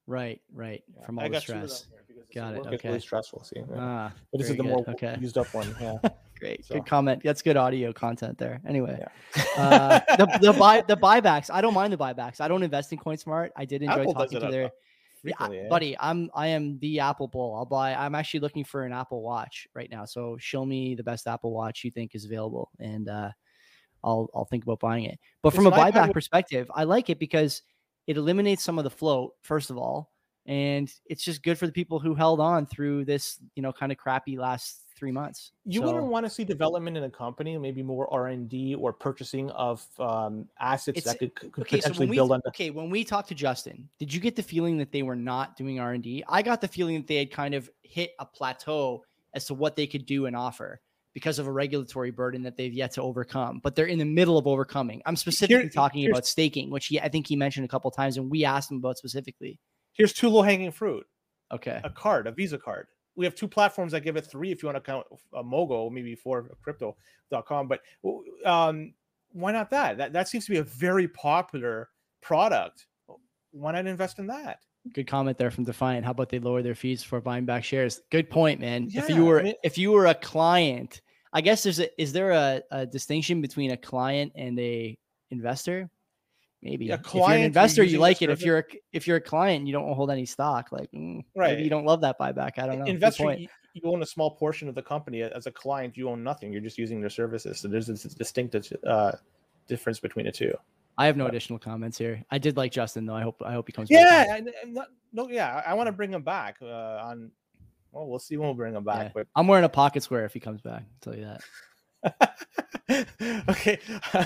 Right, right. Yeah, From I all the got two of them stress. here because it's, Got it. work gets Okay. really stressful. See, yeah. Ah, But this is very the good. more Okay. used up one. Yeah. Great. So Good comment. That's good audio content there. Anyway, yeah. uh, the the buy the buybacks. I don't mind the buybacks. I don't invest in CoinSmart. I did enjoy Apple does talking it to uh, their frequently, yeah, eh? buddy. I'm I am the Apple bull. I'll buy. I'm actually looking for an Apple Watch right now. So show me the best Apple Watch you think is available, and uh, I'll I'll think about buying it. But It's from a an iPad buyback with- perspective, I like it because it eliminates some of the float, first of all, and it's just good for the people who held on through this, you know, kind of crappy last three months. You So wouldn't want to see development in a company, maybe more R and D or purchasing of um, assets it's that could, could okay. So potentially when we build on. The- okay, when we talked to Justin, did you get the feeling that they were not doing R and D? I got the feeling that they had kind of hit a plateau as to what they could do and offer because of a regulatory burden that they've yet to overcome, but they're in the middle of overcoming. I'm specifically Here- talking here's- about staking, which he, I think he mentioned a couple of times, and we asked him about specifically. Here's two low hanging fruit: Okay. a card, a Visa card. We have two platforms that give it three if you want to count a Mogo, maybe four, crypto dot com. But um, why not that? That that seems to be a very popular product. Why not invest in that? Good comment there from Defiant. How about they lower their fees for buying back shares? Good point, man. Yeah, if you were I mean- if you were a client, I guess there's a is there a, a distinction between a client and a investor? Maybe A if you're client, an you're investor, you using like the it. If service- you're a, if you're a client, and you don't hold any stock. Like mm, Right. maybe you don't love that buyback. I don't know. Good Investor, point. you, you own a small portion of the company. As a client, you own nothing. You're just using their services. So there's this distinct uh, difference between the two. I have no But- additional comments here. I did like Justin though. I hope I hope he comes back. Yeah, I, I'm not, no, yeah. I, I want to bring him back uh, on. Well, we'll see when we'll bring him back. Yeah. I'm wearing a pocket square if he comes back. I'll tell you that. But okay,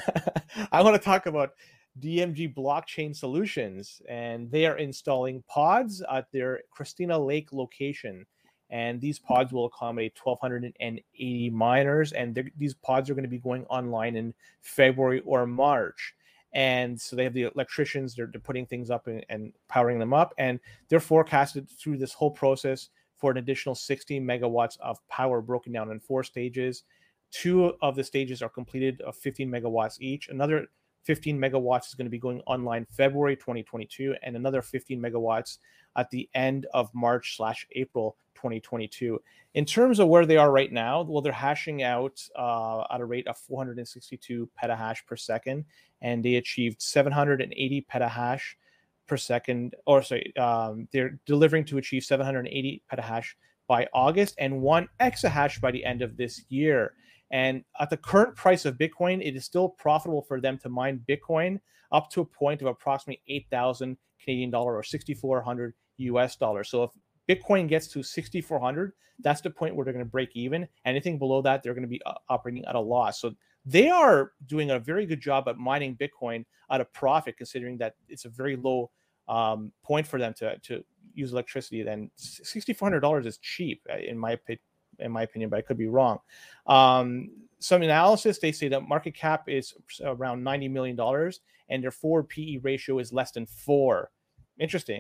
I want to talk about D M G Blockchain Solutions, and they are installing pods at their Christina Lake location. And these pods will accommodate twelve eighty miners, and these pods are going to be going online in February or March. And so they have the electricians, they're, they're putting things up and, and powering them up, and they're forecasted through this whole process for an additional sixty megawatts of power broken down in four stages. Two of the stages are completed of fifteen megawatts each. Another fifteen megawatts is going to be going online February twenty twenty-two, and another fifteen megawatts at the end of March slash April twenty twenty-two. In terms of where they are right now, well, they're hashing out uh, at a rate of four hundred sixty-two petahash per second, and they achieved seven hundred eighty petahash per second, or sorry, um, they're delivering to achieve seven hundred eighty petahash by August and one exahash by the end of this year. And at the current price of Bitcoin, it is still profitable for them to mine Bitcoin up to a point of approximately eight thousand Canadian dollar or sixty-four hundred U S dollars. So if Bitcoin gets to sixty-four hundred, that's the point where they're going to break even. Anything below that, they're going to be uh, operating at a loss. So they are doing a very good job at mining Bitcoin at a profit, considering that it's a very low um, point for them to, to use electricity. Then sixty-four hundred dollars is cheap, in my opinion. in my opinion, but I could be wrong. Um, some analysis, they say that market cap is around ninety million dollars and their forward P E ratio is less than four. Interesting.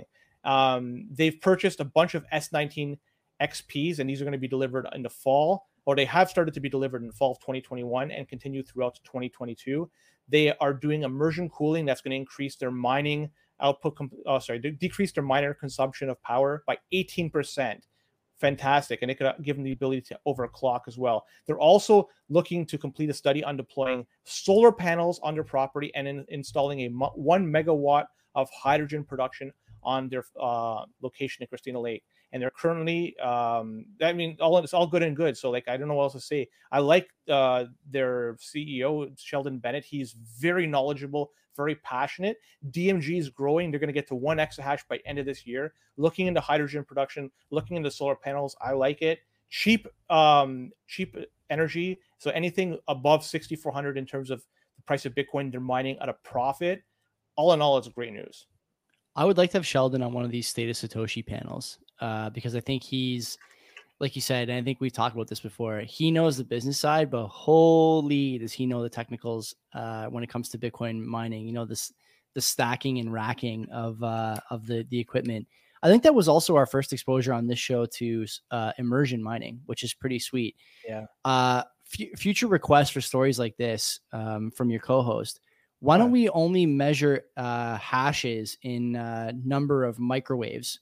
Um, they've purchased a bunch of S nineteen X Ps, and these are going to be delivered in the fall, or they have started to be delivered in the fall of twenty twenty-one and continue throughout twenty twenty-two. They are doing immersion cooling that's going to increase their mining output, oh, sorry, decrease their miner consumption of power by eighteen percent. Fantastic. And it could give them the ability to overclock as well. They're also looking to complete a study on deploying solar panels on their property and in, installing a mo- one megawatt of hydrogen production on their uh, location at Christina Lake. And they're currently, um, I mean, all it's all good and good. So, like, I don't know what else to say. I like uh, their C E O, Sheldon Bennett. He's very knowledgeable, very passionate. D M G is growing. They're going to get to one exahash by end of this year. Looking into hydrogen production, looking into solar panels. I like it. Cheap, um, cheap energy. So anything above sixty-four hundred in terms of the price of Bitcoin, they're mining at a profit. All in all, it's great news. I would like to have Sheldon on one of these State of Satoshi panels uh, because I think he's, like you said, and I think we've talked about this before, he knows the business side, but holy does he know the technicals uh, when it comes to Bitcoin mining, you know, this, the stacking and racking of, uh, of the, the equipment. I think that was also our first exposure on this show to uh, immersion mining, which is pretty sweet. Yeah. Uh, f- future requests for stories like this um, from your co-host. Why don't Huh. we only measure uh, hashes in uh, number of microwaves?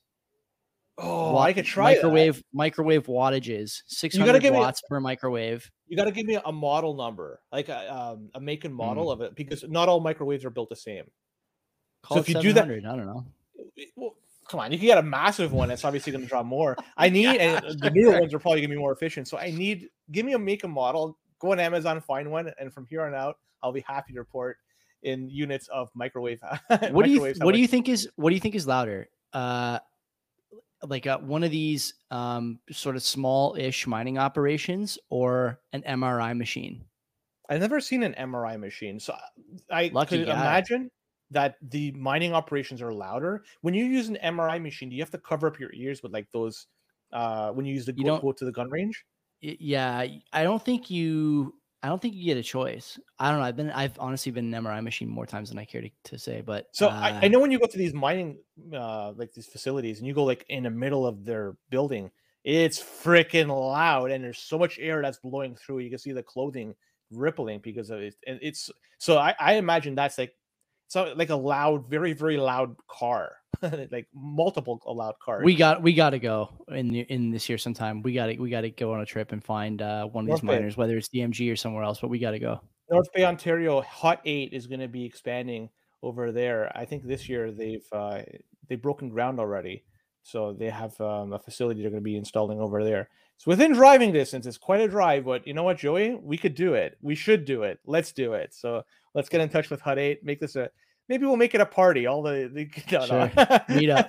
Oh, Watt I could try that. microwave microwave wattages, You gotta six hundred give me a watts per microwave. you gotta give me a model number, like a um, a make and model Mm. of it, because not all microwaves are built the same. So Call it if you do that, seven hundred. I don't know. well, come on, you can get a massive one. That's obviously going to draw more. I need, Yeah, and the newer ones are probably going to be more efficient. So I need, give me a make and model. Go on Amazon, find one, and from here on out, I'll be happy to report in units of microwave. What do you microwaves. what How do much? you think is what do you think is louder? Uh, like uh, one of these um, sort of small-ish mining operations or an M R I machine? I've never seen an M R I machine, so I Lucky could guy. imagine that the mining operations are louder. When you use an M R I machine, do you have to cover up your ears with like those? Uh, when you use the You go, don't. go to the gun range. y- Yeah, I don't think you. I don't think you get a choice. I don't know. I've been. I've honestly been an M R I machine more times than I care to, to say. But So I, uh, I know when you go to these mining uh like these facilities and you go like in the middle of their building, it's freaking loud and there's so much air that's blowing through. You can see the clothing rippling because of it. And it's so I, I imagine that's like so like a loud, very, very loud car. Like multiple loud cars. we got we got to go in the, in this year sometime. We got to we got to go on a trip and find uh, one of these North Bay. miners, whether it's D M G or somewhere else. But we got to go. North Bay, Ontario, Hot Eight is going to be expanding over there. I think this year they've uh, they've broken ground already, so they have um, a facility they're going to be installing over there. It's within driving distance. It's quite a drive, but you know what, Joey? We could do it. We should do it. Let's do it. So let's get in touch with Hut Eight. Make this a maybe we'll make it a party. All the, the no, Sure. no. Meet up.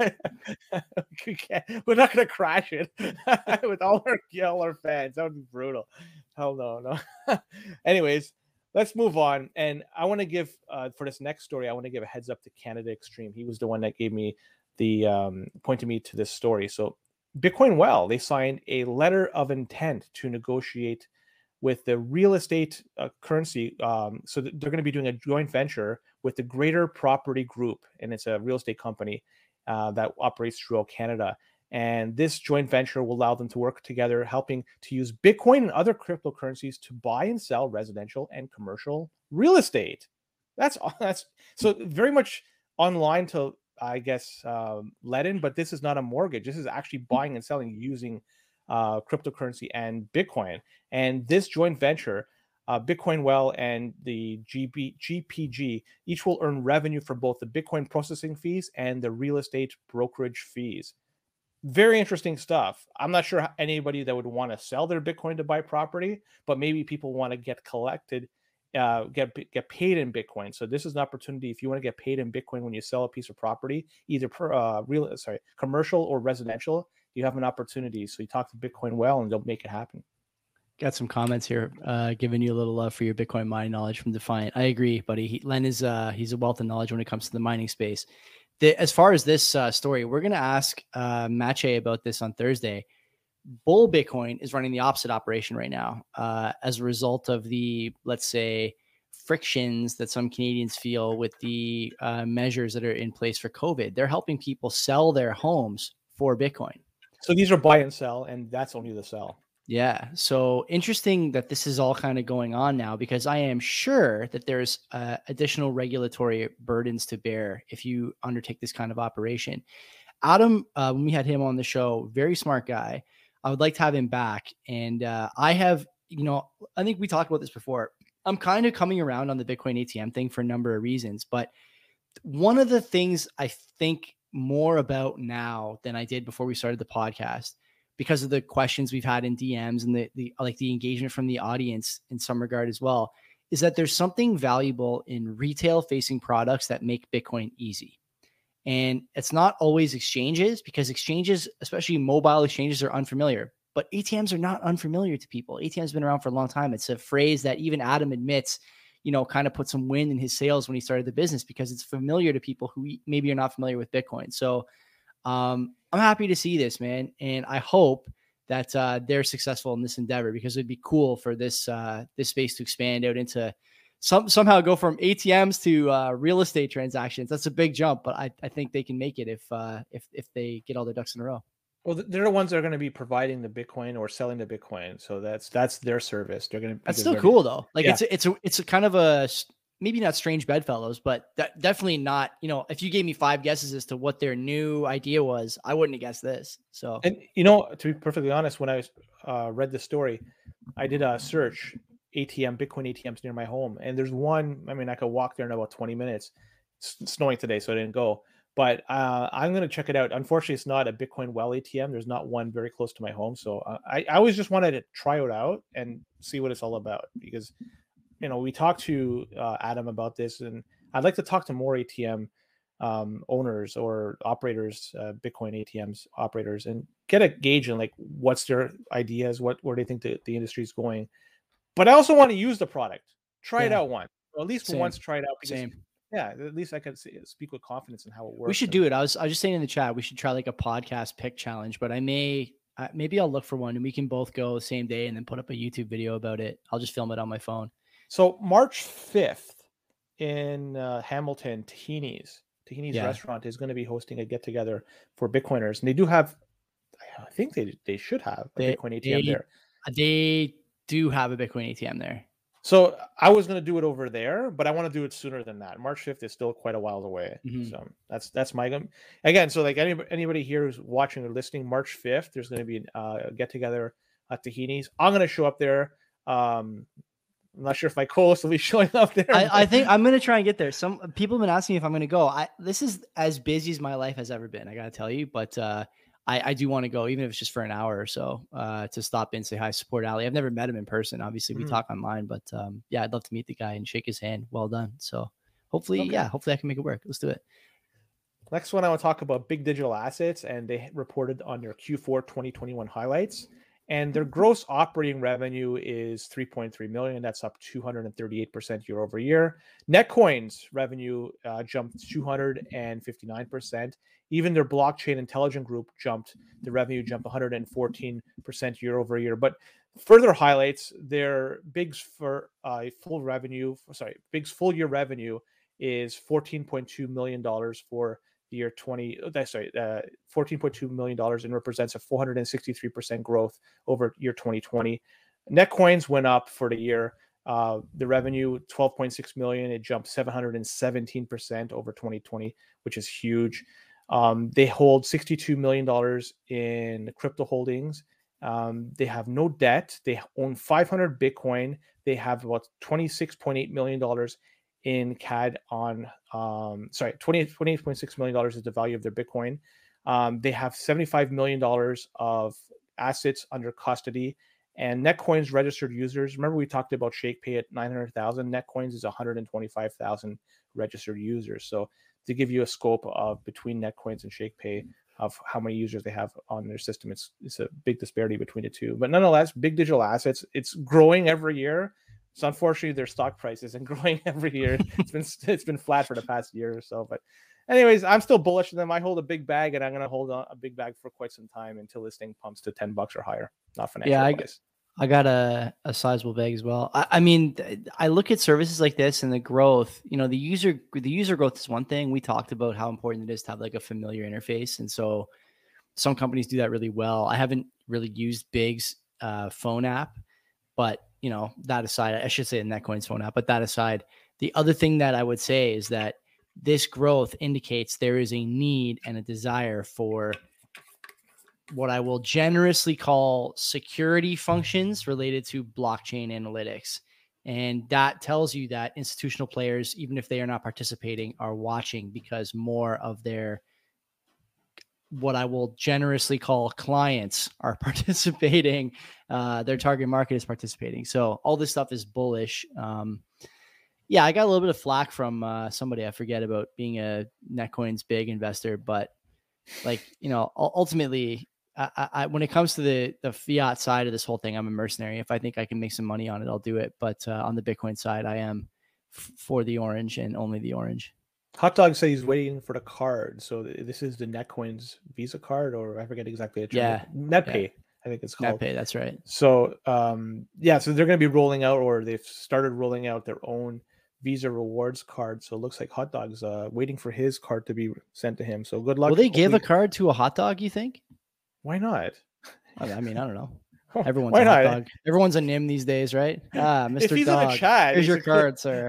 We can't- We're not going to crash it with all our all our fans. That would be brutal. Hell no, no. Anyways, let's move on. And I want to give uh, for this next story, I want to give a heads up to Canada Extreme. He was the one that gave me the um, pointed me to this story. So Bitcoin Well, they signed a letter of intent to negotiate with the real estate uh, currency. Um, so they're going to be doing a joint venture with the Greater Property Group, and it's a real estate company uh, that operates throughout Canada. And this joint venture will allow them to work together, helping to use Bitcoin and other cryptocurrencies to buy and sell residential and commercial real estate. That's that's so very much online to, I guess, um, let in, but this is not a mortgage. This is actually buying and selling using uh, cryptocurrency and Bitcoin. And this joint venture, uh, Bitcoin Well and the G B, G P G, each will earn revenue for both the Bitcoin processing fees and the real estate brokerage fees. Very interesting stuff. I'm not sure anybody that would want to sell their Bitcoin to buy property, but maybe people want to get collected, uh, get get paid in Bitcoin. So this is an opportunity if you want to get paid in Bitcoin when you sell a piece of property, either per, uh, real, sorry, commercial or residential. You have an opportunity. So you talk to Bitcoin Well, and they'll make it happen. Got some comments here, uh, giving you a little love for your Bitcoin mining knowledge from Defiant. I agree, buddy. He, Len is uh, he's a wealth of knowledge when it comes to the mining space. The, as far as this uh, story, we're going to ask uh, Mache about this on Thursday. Bull Bitcoin is running the opposite operation right now uh, as a result of the, let's say, frictions that some Canadians feel with the uh, measures that are in place for COVID. They're helping people sell their homes for Bitcoin. So these are buy and sell, and that's only the sell. Yeah. So interesting that this is all kind of going on now, because I am sure that there's uh, additional regulatory burdens to bear if you undertake this kind of operation. Adam, uh, when we had him on the show, very smart guy. I would like to have him back. And uh, I have, you know, I think we talked about this before. I'm kind of coming around on the Bitcoin A T M thing for a number of reasons. But one of the things I think more about now than I did before we started the podcast, because of the questions we've had in D Ms and the, the like the engagement from the audience in some regard as well, is that there's something valuable in retail facing products that make Bitcoin easy. And it's not always exchanges, because exchanges, especially mobile exchanges, are unfamiliar, but A T Ms are not unfamiliar to people. A T M's been around for a long time. It's a phrase that even Adam admits, you know, kind of put some wind in his sails when he started the business, because it's familiar to people who maybe are not familiar with Bitcoin. So um, I'm happy to see this, man. And I hope that uh, they're successful in this endeavor, because it'd be cool for this, uh, this space to expand out into some, somehow go from A T Ms to uh, real estate transactions. That's a big jump, but I, I think they can make it if, uh, if, if they get all their ducks in a row. Well, they're the ones that are going to be providing the Bitcoin or selling the Bitcoin. So that's, that's their service. They're going to, that's still cool though. Like yeah. it's, a, it's a, it's a kind of a, maybe not strange bedfellows, but that definitely not, you know, if you gave me five guesses as to what their new idea was, I wouldn't have guessed this. So, and you know, to be perfectly honest, when I uh, read the story, I did a search A T M, Bitcoin A T Ms near my home. And there's one, I mean, I could walk there in about twenty minutes. It's snowing today, so I didn't go. But uh, I'm going to check it out. Unfortunately, it's not a Bitcoin Well A T M. There's not one very close to my home. So uh, I, I always just wanted to try it out and see what it's all about. Because, you know, we talked to uh, Adam about this, and I'd like to talk to more A T M um, owners or operators, uh, Bitcoin A T Ms operators, and get a gauge on like what's their ideas, what where they think the, the industry is going. But I also want to use the product, try yeah. it out once, or at least Same. once try it out. Because, Same. Yeah, at least I can speak with confidence in how it works. We should and, do it. I was I was just saying in the chat, we should try like a podcast pick challenge. But I may uh, maybe I'll look for one, and we can both go the same day, and then put up a YouTube video about it. I'll just film it on my phone. So March fifth in uh, Hamilton, Tahini's Tahini's yeah. restaurant is going to be hosting a get together for Bitcoiners, and they do have, I think they they should have a they, Bitcoin A T M they, there. They do have a Bitcoin A T M there. So I was going to do it over there, but I want to do it sooner than that. March fifth is still quite a while away. Mm-hmm. So that's that's my again. So like anybody anybody here who's watching or listening, March fifth, there's going to be uh, a get together at Tahini's. I'm going to show up there. Um, I'm not sure if my co-host will be showing up there. I, I think I'm going to try and get there. Some people have been asking me if I'm going to go. I this is as busy as my life has ever been. I got to tell you, but uh, I, I do want to go, even if it's just for an hour or so, uh, to stop in, say hi, support Ali. I've never met him in person. Obviously, we mm. talk online, but um, yeah, I'd love to meet the guy and shake his hand. Well done. So hopefully, okay. yeah, hopefully I can make it work. Let's do it. Next one, I want to talk about Big Digital Assets, and they reported on their Q four twenty twenty-one highlights. And their gross operating revenue is three point three million. That's up two hundred thirty-eight percent year over year. Netcoin's revenue uh, jumped two hundred fifty-nine percent. Even their blockchain intelligent group jumped, the revenue jumped one hundred fourteen percent year over year. But further highlights, their Big's for uh, full revenue, sorry, Big's full year revenue is fourteen point two million dollars for the year twenty, sorry, uh, fourteen point two million dollars, and represents a four hundred sixty-three percent growth over year twenty twenty. Netcoins went up for the year. Uh, the revenue, twelve point six million, it jumped seven hundred seventeen percent over twenty twenty, which is huge. Um, they hold sixty-two million dollars in crypto holdings. Um, they have no debt. They own five hundred Bitcoin. They have about twenty-six point eight million dollars in C A D on, um, sorry, twenty-eight point six million dollars is the value of their Bitcoin. Um, they have seventy-five million dollars of assets under custody. And Netcoin's registered users, remember we talked about ShakePay at nine hundred thousand. Netcoins is one hundred twenty-five thousand registered users. So to give you a scope of between Netcoins and ShakePay of how many users they have on their system, it's it's a big disparity between the two. But nonetheless, Big Digital Assets, it's growing every year. So unfortunately, their stock price isn't growing every year. It's been it's been flat for the past year or so. But anyways, I'm still bullish on them. I hold a big bag, and I'm going to hold a big bag for quite some time until this thing pumps to ten bucks or higher. Not financial. Yeah, I, I got a, a sizable bag as well. I, I mean, I look at services like this and the growth. You know, the user the user growth is one thing. We talked about how important it is to have like a familiar interface, and so some companies do that really well. I haven't really used Big's uh, phone app, but you know, that aside, I should say the Netcoin's phone app, but that aside, the other thing that I would say is that this growth indicates there is a need and a desire for what I will generously call security functions related to blockchain analytics. And that tells you that institutional players, even if they are not participating, are watching because more of their what I will generously call clients are participating. Uh, their target market is participating. So all this stuff is bullish. Um, yeah, I got a little bit of flack from uh, somebody. I forget about being a Netcoin's big investor, but like, you know, ultimately I, I, when it comes to the, the fiat side of this whole thing, I'm a mercenary. If I think I can make some money on it, I'll do it. But uh, on the Bitcoin side, I am f- for the orange and only the orange. Hot Dog says he's waiting for the card. So this is the Netcoin's Visa card, or I forget exactly the term. Yeah. NetPay, yeah. I think it's called. NetPay, that's right. So, um, yeah, so they're going to be rolling out, or they've started rolling out their own Visa rewards card. So it looks like Hot Dog's uh, waiting for his card to be sent to him. So good luck. Will they give a card to a hot dog, you think? Why not? I mean, I don't know. Everyone's Why a hot not? dog. Everyone's a N I M these days, right? Ah, If Mister he's in the Dog. chat, Here's he's your a card, sir.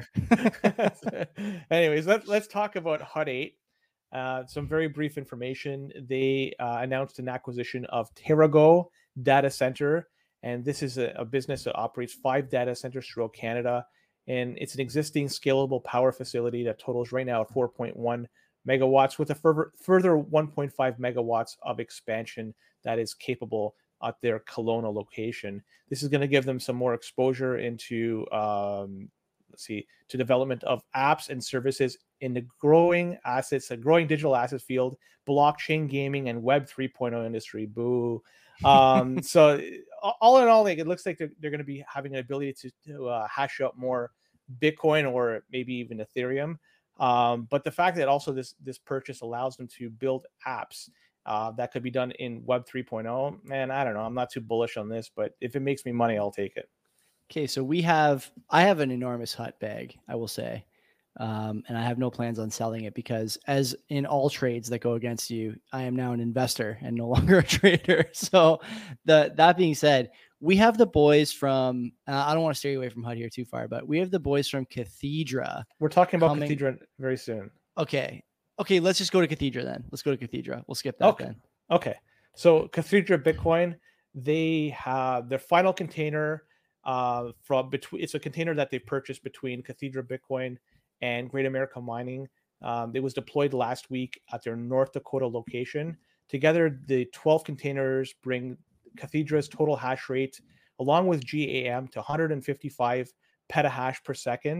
good. Anyways, let, let's talk about Hut eight. Uh, some very brief information. They uh, announced an acquisition of TerraGo Data Center, and this is a, a business that operates five data centers throughout Canada. And it's an existing scalable power facility that totals right now at four point one megawatts, with a further, further one point five megawatts of expansion that is capable at their Kelowna location. This is going to give them some more exposure into, um, let's see, to development of apps and services in the growing assets, a growing digital asset field, blockchain gaming, and Web 3.0 industry. Boo. Um, so all in all, like, it looks like they're, they're going to be having an ability to, to uh, hash out more Bitcoin or maybe even Ethereum. Um, but the fact that also this this purchase allows them to build apps uh, that could be done in Web 3.0, man, I don't know. I'm not too bullish on this, but if it makes me money, I'll take it. Okay, so we have, I have an enormous Hut bag, I will say. Um, and I have no plans on selling it because, as in all trades that go against you, I am now an investor and no longer a trader. So the, that being said, we have the boys from, uh, I don't want to stray away from Hut here too far, but we have the boys from Cathedra. We're talking about coming... Cathedra very soon. Okay. Okay. Let's just go to Cathedra then. Let's go to Cathedra. We'll skip that okay. then. Okay. So Cathedra Bitcoin, they have their final container uh, from between, it's a container that they purchased between Cathedra Bitcoin and Great America Mining. Um, it was deployed last week at their North Dakota location. Together, the twelve containers bring Cathedra's total hash rate, along with G A M, to one hundred fifty-five petahash per second.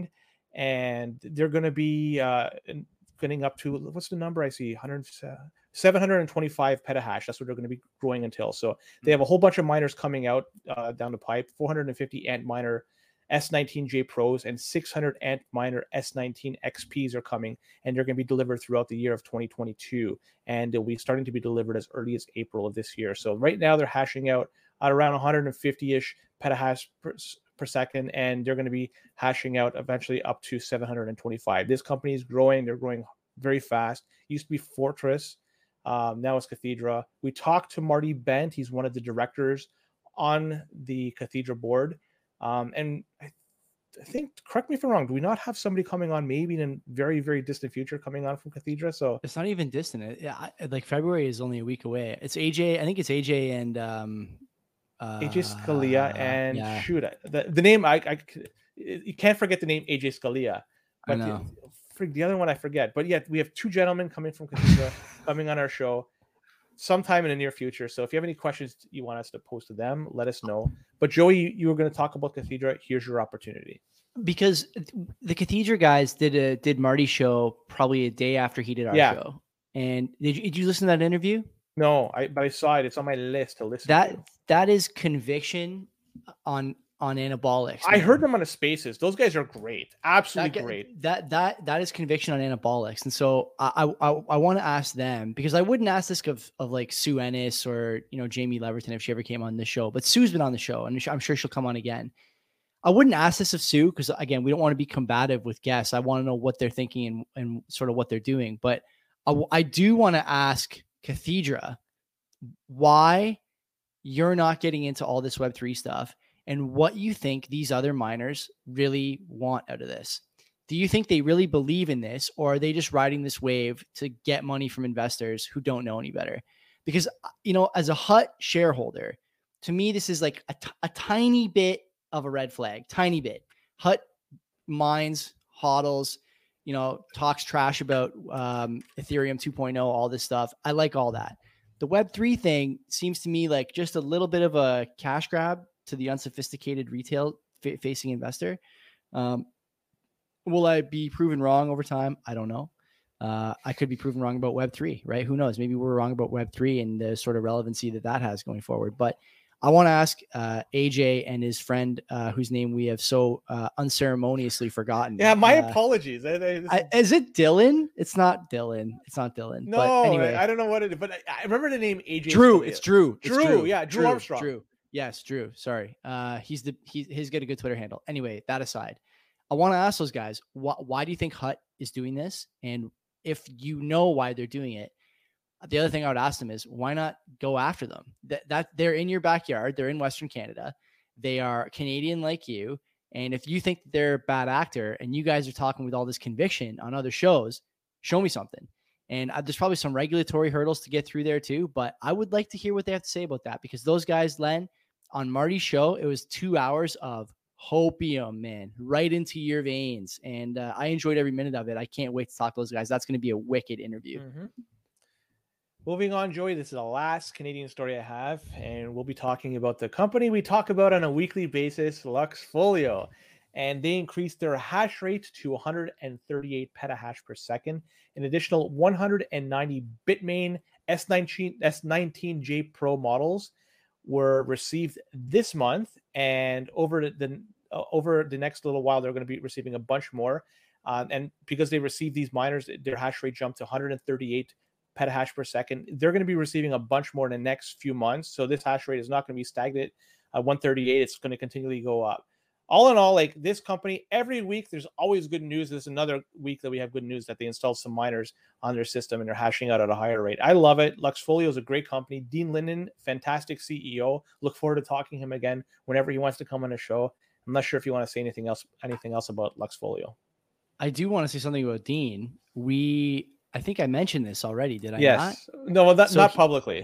And they're going to be uh, getting up to, what's the number I see? one hundred, seven hundred twenty-five petahash. That's what they're going to be growing until. So they have a whole bunch of miners coming out uh, down the pipe, four hundred fifty Antminer S nineteen J Pros and six hundred Antminer S nineteen X Ps are coming, and they're going to be delivered throughout the year of twenty twenty-two, and they'll be starting to be delivered as early as April of this year. So right now they're hashing out at around one hundred fifty-ish petahash per, per second, and they're going to be hashing out eventually up to seven hundred twenty-five. This company is growing. They're growing very fast. It used to be Fortress. Um, now it's Cathedra. We talked to Marty Bent. He's one of the directors on the Cathedra board. Um, and I, I think, correct me if I'm wrong, do we not have somebody coming on maybe in a very, very distant future coming on from Cathedra? So it's not even distant. Yeah, like February is only a week away. It's A J. I think it's A J and um, uh, A J Scalia and yeah. shoot, the, the name I, I you can't forget the name A J Scalia. But I know. The, the other one I forget. But yet we have two gentlemen coming from Cathedra coming on our show sometime in the near future. So if you have any questions you want us to post to them, let us know. But Joey, you, you were going to talk about Cathedra. Here's your opportunity. Because the Cathedra guys did a did Marty's show probably a day after he did our yeah. show. And did you, did you listen to that interview? No, I but I saw it. It's on my list to listen that, to. That is conviction on on anabolics. Man. I heard them on the Spaces. Those guys are great. Absolutely that, great. That that that is conviction on anabolics. And so I I, I want to ask them, because I wouldn't ask this of, of like Sue Ennis or, you know, Jamie Leverton if she ever came on the show. But Sue's been on the show, and I'm sure she'll come on again. I wouldn't ask this of Sue because, again, we don't want to be combative with guests. I want to know what they're thinking and, and sort of what they're doing. But I, I do want to ask Cathedra why you're not getting into all this Web three stuff, and what you think these other miners really want out of this. Do you think they really believe in this, or are they just riding this wave to get money from investors who don't know any better? Because, you know, as a Hut shareholder, to me, this is like a, t- a tiny bit of a red flag, tiny bit. Hut mines, hodls, you know, talks trash about um, Ethereum two point oh, all this stuff. I like all that. The Web three thing seems to me like just a little bit of a cash grab to the unsophisticated retail f- facing investor. Um, will I be proven wrong over time? I don't know. Uh, I could be proven wrong about Web three, right? Who knows? Maybe we're wrong about Web three and the sort of relevancy that that has going forward. But I want to ask uh, A J and his friend, uh, whose name we have so uh, unceremoniously forgotten. Yeah, my uh, apologies. I, I, I, is it Dylan? It's not Dylan. It's not Dylan. No, but anyway, I don't know what it is, but I, I remember the name A J. Drew. Scalia. It's Drew. Drew. It's Drew. Yeah, Drew, Drew Armstrong. Drew. Yes, Drew. Sorry. Uh, he's the he, he's got a good Twitter handle. Anyway, that aside, I want to ask those guys, wh- why do you think Hut is doing this? And if you know why they're doing it, The other thing I would ask them is why not go after them? That, that they're in your backyard. They're in Western Canada. They are Canadian like you. And if you think they're a bad actor and you guys are talking with all this conviction on other shows, show me something. And uh, there's probably some regulatory hurdles to get through there too. But I would like to hear what they have to say about that, because those guys, Len, on Marty's show, it was two hours of hopium, man, right into your veins. And uh, I enjoyed every minute of it. I can't wait to talk to those guys. That's going to be a wicked interview. Mm-hmm. Moving on, Joey, this is the last Canadian story I have, and we'll be talking about the company we talk about on a weekly basis, Luxfolio. And they increased their hash rate to one hundred thirty-eight petahash per second. An additional one hundred ninety Bitmain S nineteen, S nineteen J Pro models were received this month, and over the uh, over the next little while, they're going to be receiving a bunch more. Um, and because they received these miners, their hash rate jumped to one hundred thirty-eight petahash per second. They're going to be receiving a bunch more in the next few months. So this hash rate is not going to be stagnant at one thirty-eight. It's going to continually go up. All in all, like this company, every week there's always good news. There's another week that we have good news that they installed some miners on their system and they're hashing out at a higher rate. I love it. Luxfolio is a great company. Dean Linden, fantastic C E O. Look forward to talking to him again whenever he wants to come on the show. I'm not sure if you want to say anything else, anything else about Luxfolio. I do want to say something about Dean. We, I think I mentioned this already. Did I yes. not? No, well, that, so not he, publicly.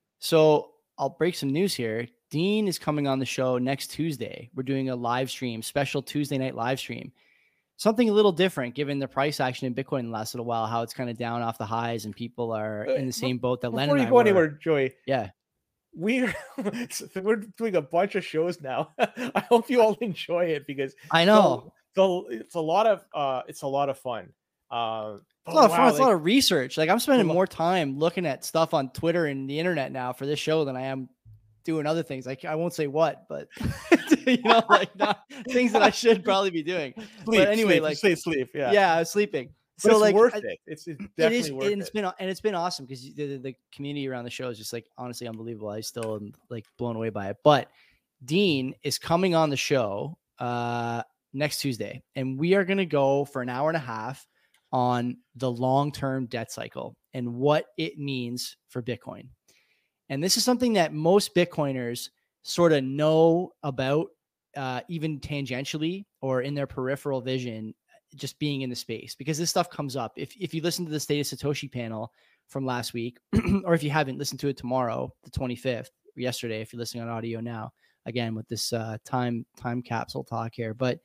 So I'll break some news here. Dean is coming on the show next Tuesday. We're doing a live stream, special Tuesday night live stream. Something a little different given the price action in Bitcoin in the last little while, how it's kind of down off the highs and people are in the same boat that Len and I were. Before you go anywhere, Joey. Yeah. We're, we're doing a bunch of shows now. I hope you all enjoy it because I know the, the, it's a lot of uh, it's a lot of fun. Uh, It's a lot of fun. Wow, it's like, a lot of research. Like I'm spending more time looking at stuff on Twitter and the internet now for this show than I am doing other things. Like I won't say what, but you know, like not things that I should probably be doing. Sleep, but anyway, sleep, like say sleep. Yeah, yeah, I was sleeping. But so it's like, worth I, it. It's, it's definitely it is, worth and it's it. been and it's been awesome because the, the, the community around the show is just like honestly unbelievable. I still am like blown away by it. But Dean is coming on the show uh, next Tuesday, and we are going to go for an hour and a half on the long-term debt cycle and what it means for Bitcoin. And this is something that most Bitcoiners sort of know about, uh, even tangentially or in their peripheral vision, just being in the space, because this stuff comes up. If, if you listen to the State of Satoshi panel from last week, or if you haven't, listen to it tomorrow, the twenty-fifth, or yesterday, if you're listening on audio now, again, with this uh, time, time capsule talk here. But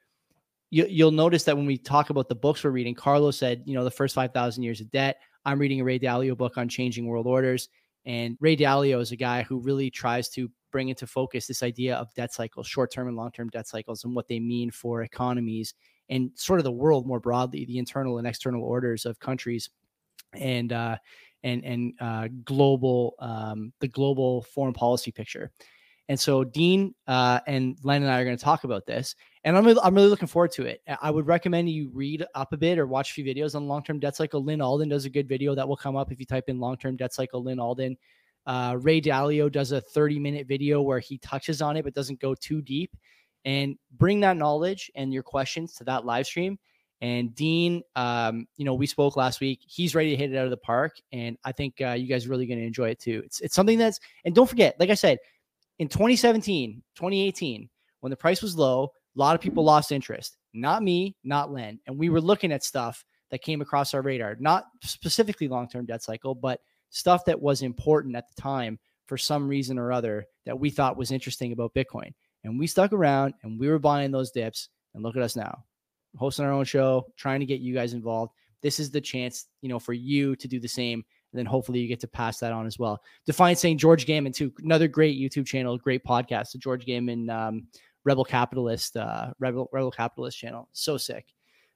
you, you'll notice that when we talk about the books we're reading, Carlos said, you know, the first five thousand years of debt. I'm reading a Ray Dalio book on changing world orders. And Ray Dalio is a guy who really tries to bring into focus this idea of debt cycles, short-term and long-term debt cycles, and what they mean for economies and sort of the world more broadly, the internal and external orders of countries and, uh, and, and, uh, global, um, the global foreign policy picture. And so Dean, uh, and Len and I are going to talk about this, and I'm really, I'm really looking forward to it. I would recommend you read up a bit or watch a few videos on long-term debt cycle. Lynn Alden does a good video that will come up if you type in long-term debt cycle, Lynn Alden. Uh, Ray Dalio does a thirty minute video where he touches on it, but doesn't go too deep. And bring that knowledge and your questions to that live stream. And Dean, um, you know, we spoke last week. He's ready to hit it out of the park. And I think uh, you guys are really going to enjoy it too. It's, it's something that's, and don't forget, like I said, in twenty seventeen, twenty eighteen, when the price was low, a lot of people lost interest. Not me, not Len. And we were looking at stuff that came across our radar, not specifically long-term debt cycle, but stuff that was important at the time for some reason or other that we thought was interesting about Bitcoin. And we stuck around and we were buying those dips, and look at us now, hosting our own show, trying to get you guys involved. This is the chance, you know, for you to do the same. And then hopefully you get to pass that on as well. Defiant saying George Gammon too, another great YouTube channel, great podcast. The George Gammon, um, Rebel Capitalist, uh, Rebel, Rebel Capitalist channel. So sick.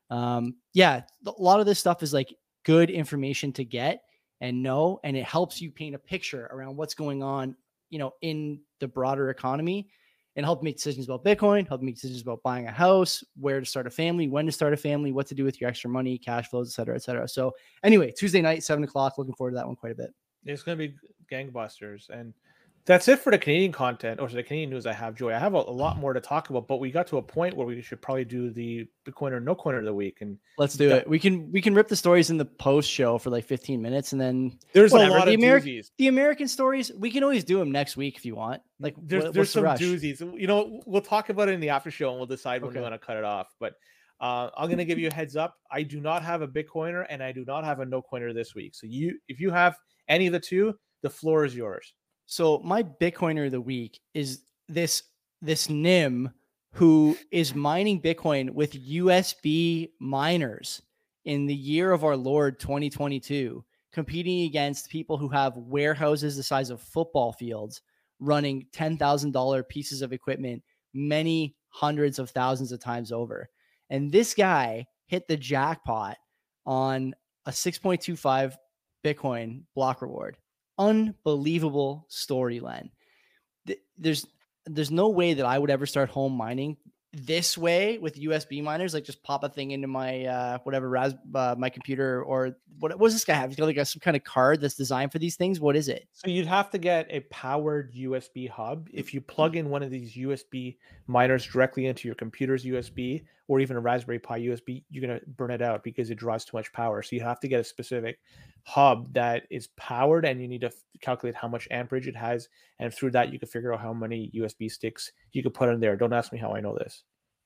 Um, yeah. A lot of this stuff is like good information to get and know, and it helps you paint a picture around what's going on, you know, in the broader economy, and help make decisions about Bitcoin, help make decisions about buying a house, where to start a family, when to start a family, what to do with your extra money, cash flows, et cetera, et cetera. So anyway, Tuesday night, seven o'clock, looking forward to that one quite a bit. It's going to be gangbusters. And That's it for the Canadian content or the Canadian news I have, Joy. I have a, a lot more to talk about, but we got to a point where we should probably do the Bitcoin or no coiner of the week. And let's do it. We can we can rip the stories in the post show for like fifteen minutes, and then there's whatever. a lot the of American doozies. The American stories, we can always do them next week if you want. Like there's what, there's the some rush? doozies. You know, we'll talk about it in the after show, and we'll decide when Okay. we want to cut it off. But uh, I'm gonna give you a heads up. I do not have a Bitcoiner, and I do not have a no coiner this week. So you, if you have any of the two, the floor is yours. So my Bitcoiner of the week is this this N I M who is mining Bitcoin with U S B miners in the year of our Lord twenty twenty-two, competing against people who have warehouses the size of football fields, running ten thousand dollars pieces of equipment many hundreds of thousands of times over. And this guy hit the jackpot on a six point two five Bitcoin block reward. Unbelievable story, Len. There's there's no way that I would ever start home mining this way with U S B miners. Like just pop a thing into my uh, whatever ras uh, my computer, or what? What does this guy have? He's got like a, some kind of card that's designed for these things. What is it? So you'd have to get a powered U S B hub. If you plug in one of these U S B miners directly into your computer's U S B or even a Raspberry Pi U S B, you're gonna burn it out because it draws too much power. So you have to get a specific hub that is powered, and you need to calculate how much amperage it has, and through that you can figure out how many U S B sticks you could put in there. Don't ask me how I know this.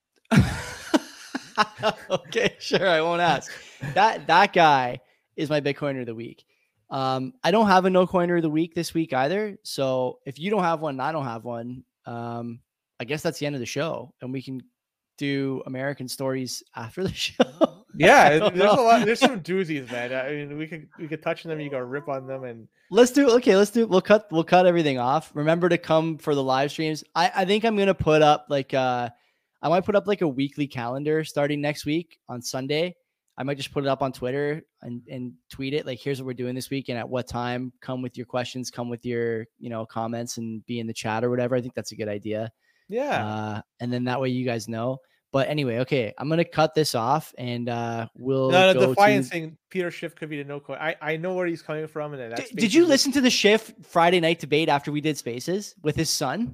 Okay, sure, I won't ask. That that guy is my Bitcoiner of the week. Um, I don't have a no coiner of the week this week either. So if you don't have one, and I don't have one. Um, I guess that's the end of the show, and we can do American stories after the show. Yeah, there's know. a lot. There's some doozies, man. I mean, we could we could touch on them. You go rip on them, and let's do. Okay, let's do. We'll cut. We'll cut everything off. Remember to come for the live streams. I I think I'm gonna put up like uh, I might put up like a weekly calendar starting next week on Sunday. I might just put it up on Twitter and and tweet it. Like, here's what we're doing this week and at what time. Come with your questions. Come with your you know comments and be in the chat or whatever. I think that's a good idea. Yeah. Uh, and then that way you guys know. But anyway, okay, I'm gonna cut this off, and uh, we'll. No, no, go Defiance to... saying Peter Schiff could be the no coin. I I know where he's coming from, and that's. Did, did you listen to the Schiff Friday night debate after we did Spaces with his son?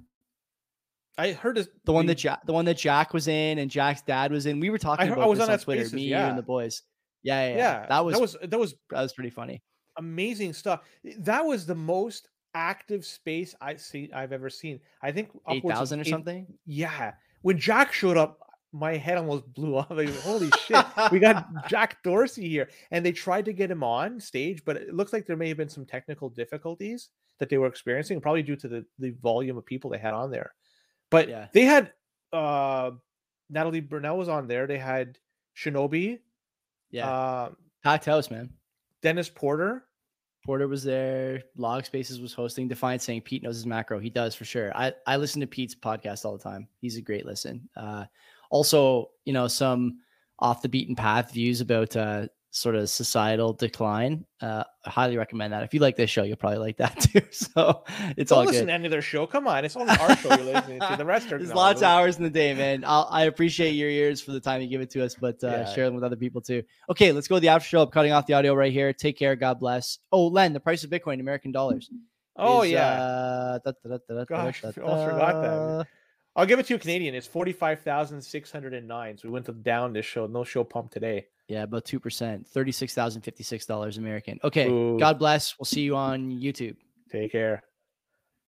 I heard his, the one that Jack, the one that Jack was in, and Jack's dad was in. We were talking I, heard, about I was this on, on that Twitter, Spaces, me, yeah. you, and the boys. Yeah, yeah, yeah. yeah. That was that was that was that was pretty funny. Amazing stuff. That was the most active space I see I've ever seen. I think eight thousand or eight, something. Yeah, when Jack showed up, my head almost blew off. Like, holy shit, we got Jack Dorsey here. And they tried to get him on stage, but it looks like there may have been some technical difficulties that they were experiencing, probably due to the, the volume of people they had on there. But yeah. they had uh, Natalie Burnell was on there. They had Shinobi. Yeah. Uh, Packed house, man. Dennis Porter. Porter was there. Log Spaces was hosting. Defiant saying Pete knows his macro. He does for sure. I, I listen to Pete's podcast all the time. He's a great listen. Uh, Also, you know, some off the beaten path views about uh, sort of societal decline. Uh, I highly recommend that. If you like this show, you'll probably like that too. So it's Don't all listen good. to any of their show. Come on, it's only our show you're listening to. The rest are there's no, lots of hours in the day, man. I'll, I appreciate your ears for the time you give it to us, but uh, yeah. share them with other people too. Okay, let's go to the after show. I'm cutting off the audio right here. Take care. God bless. Oh, Len, the price of Bitcoin, American dollars. Oh is, yeah. Uh, da, da, da, da, Gosh, da, da, I almost forgot that. I'll give it to you Canadian. It's forty-five thousand six hundred nine. So we went to down this show. No show pump today. Yeah, about two percent. thirty-six thousand fifty-six dollars American. Okay. Ooh. God bless. We'll see you on YouTube. Take care.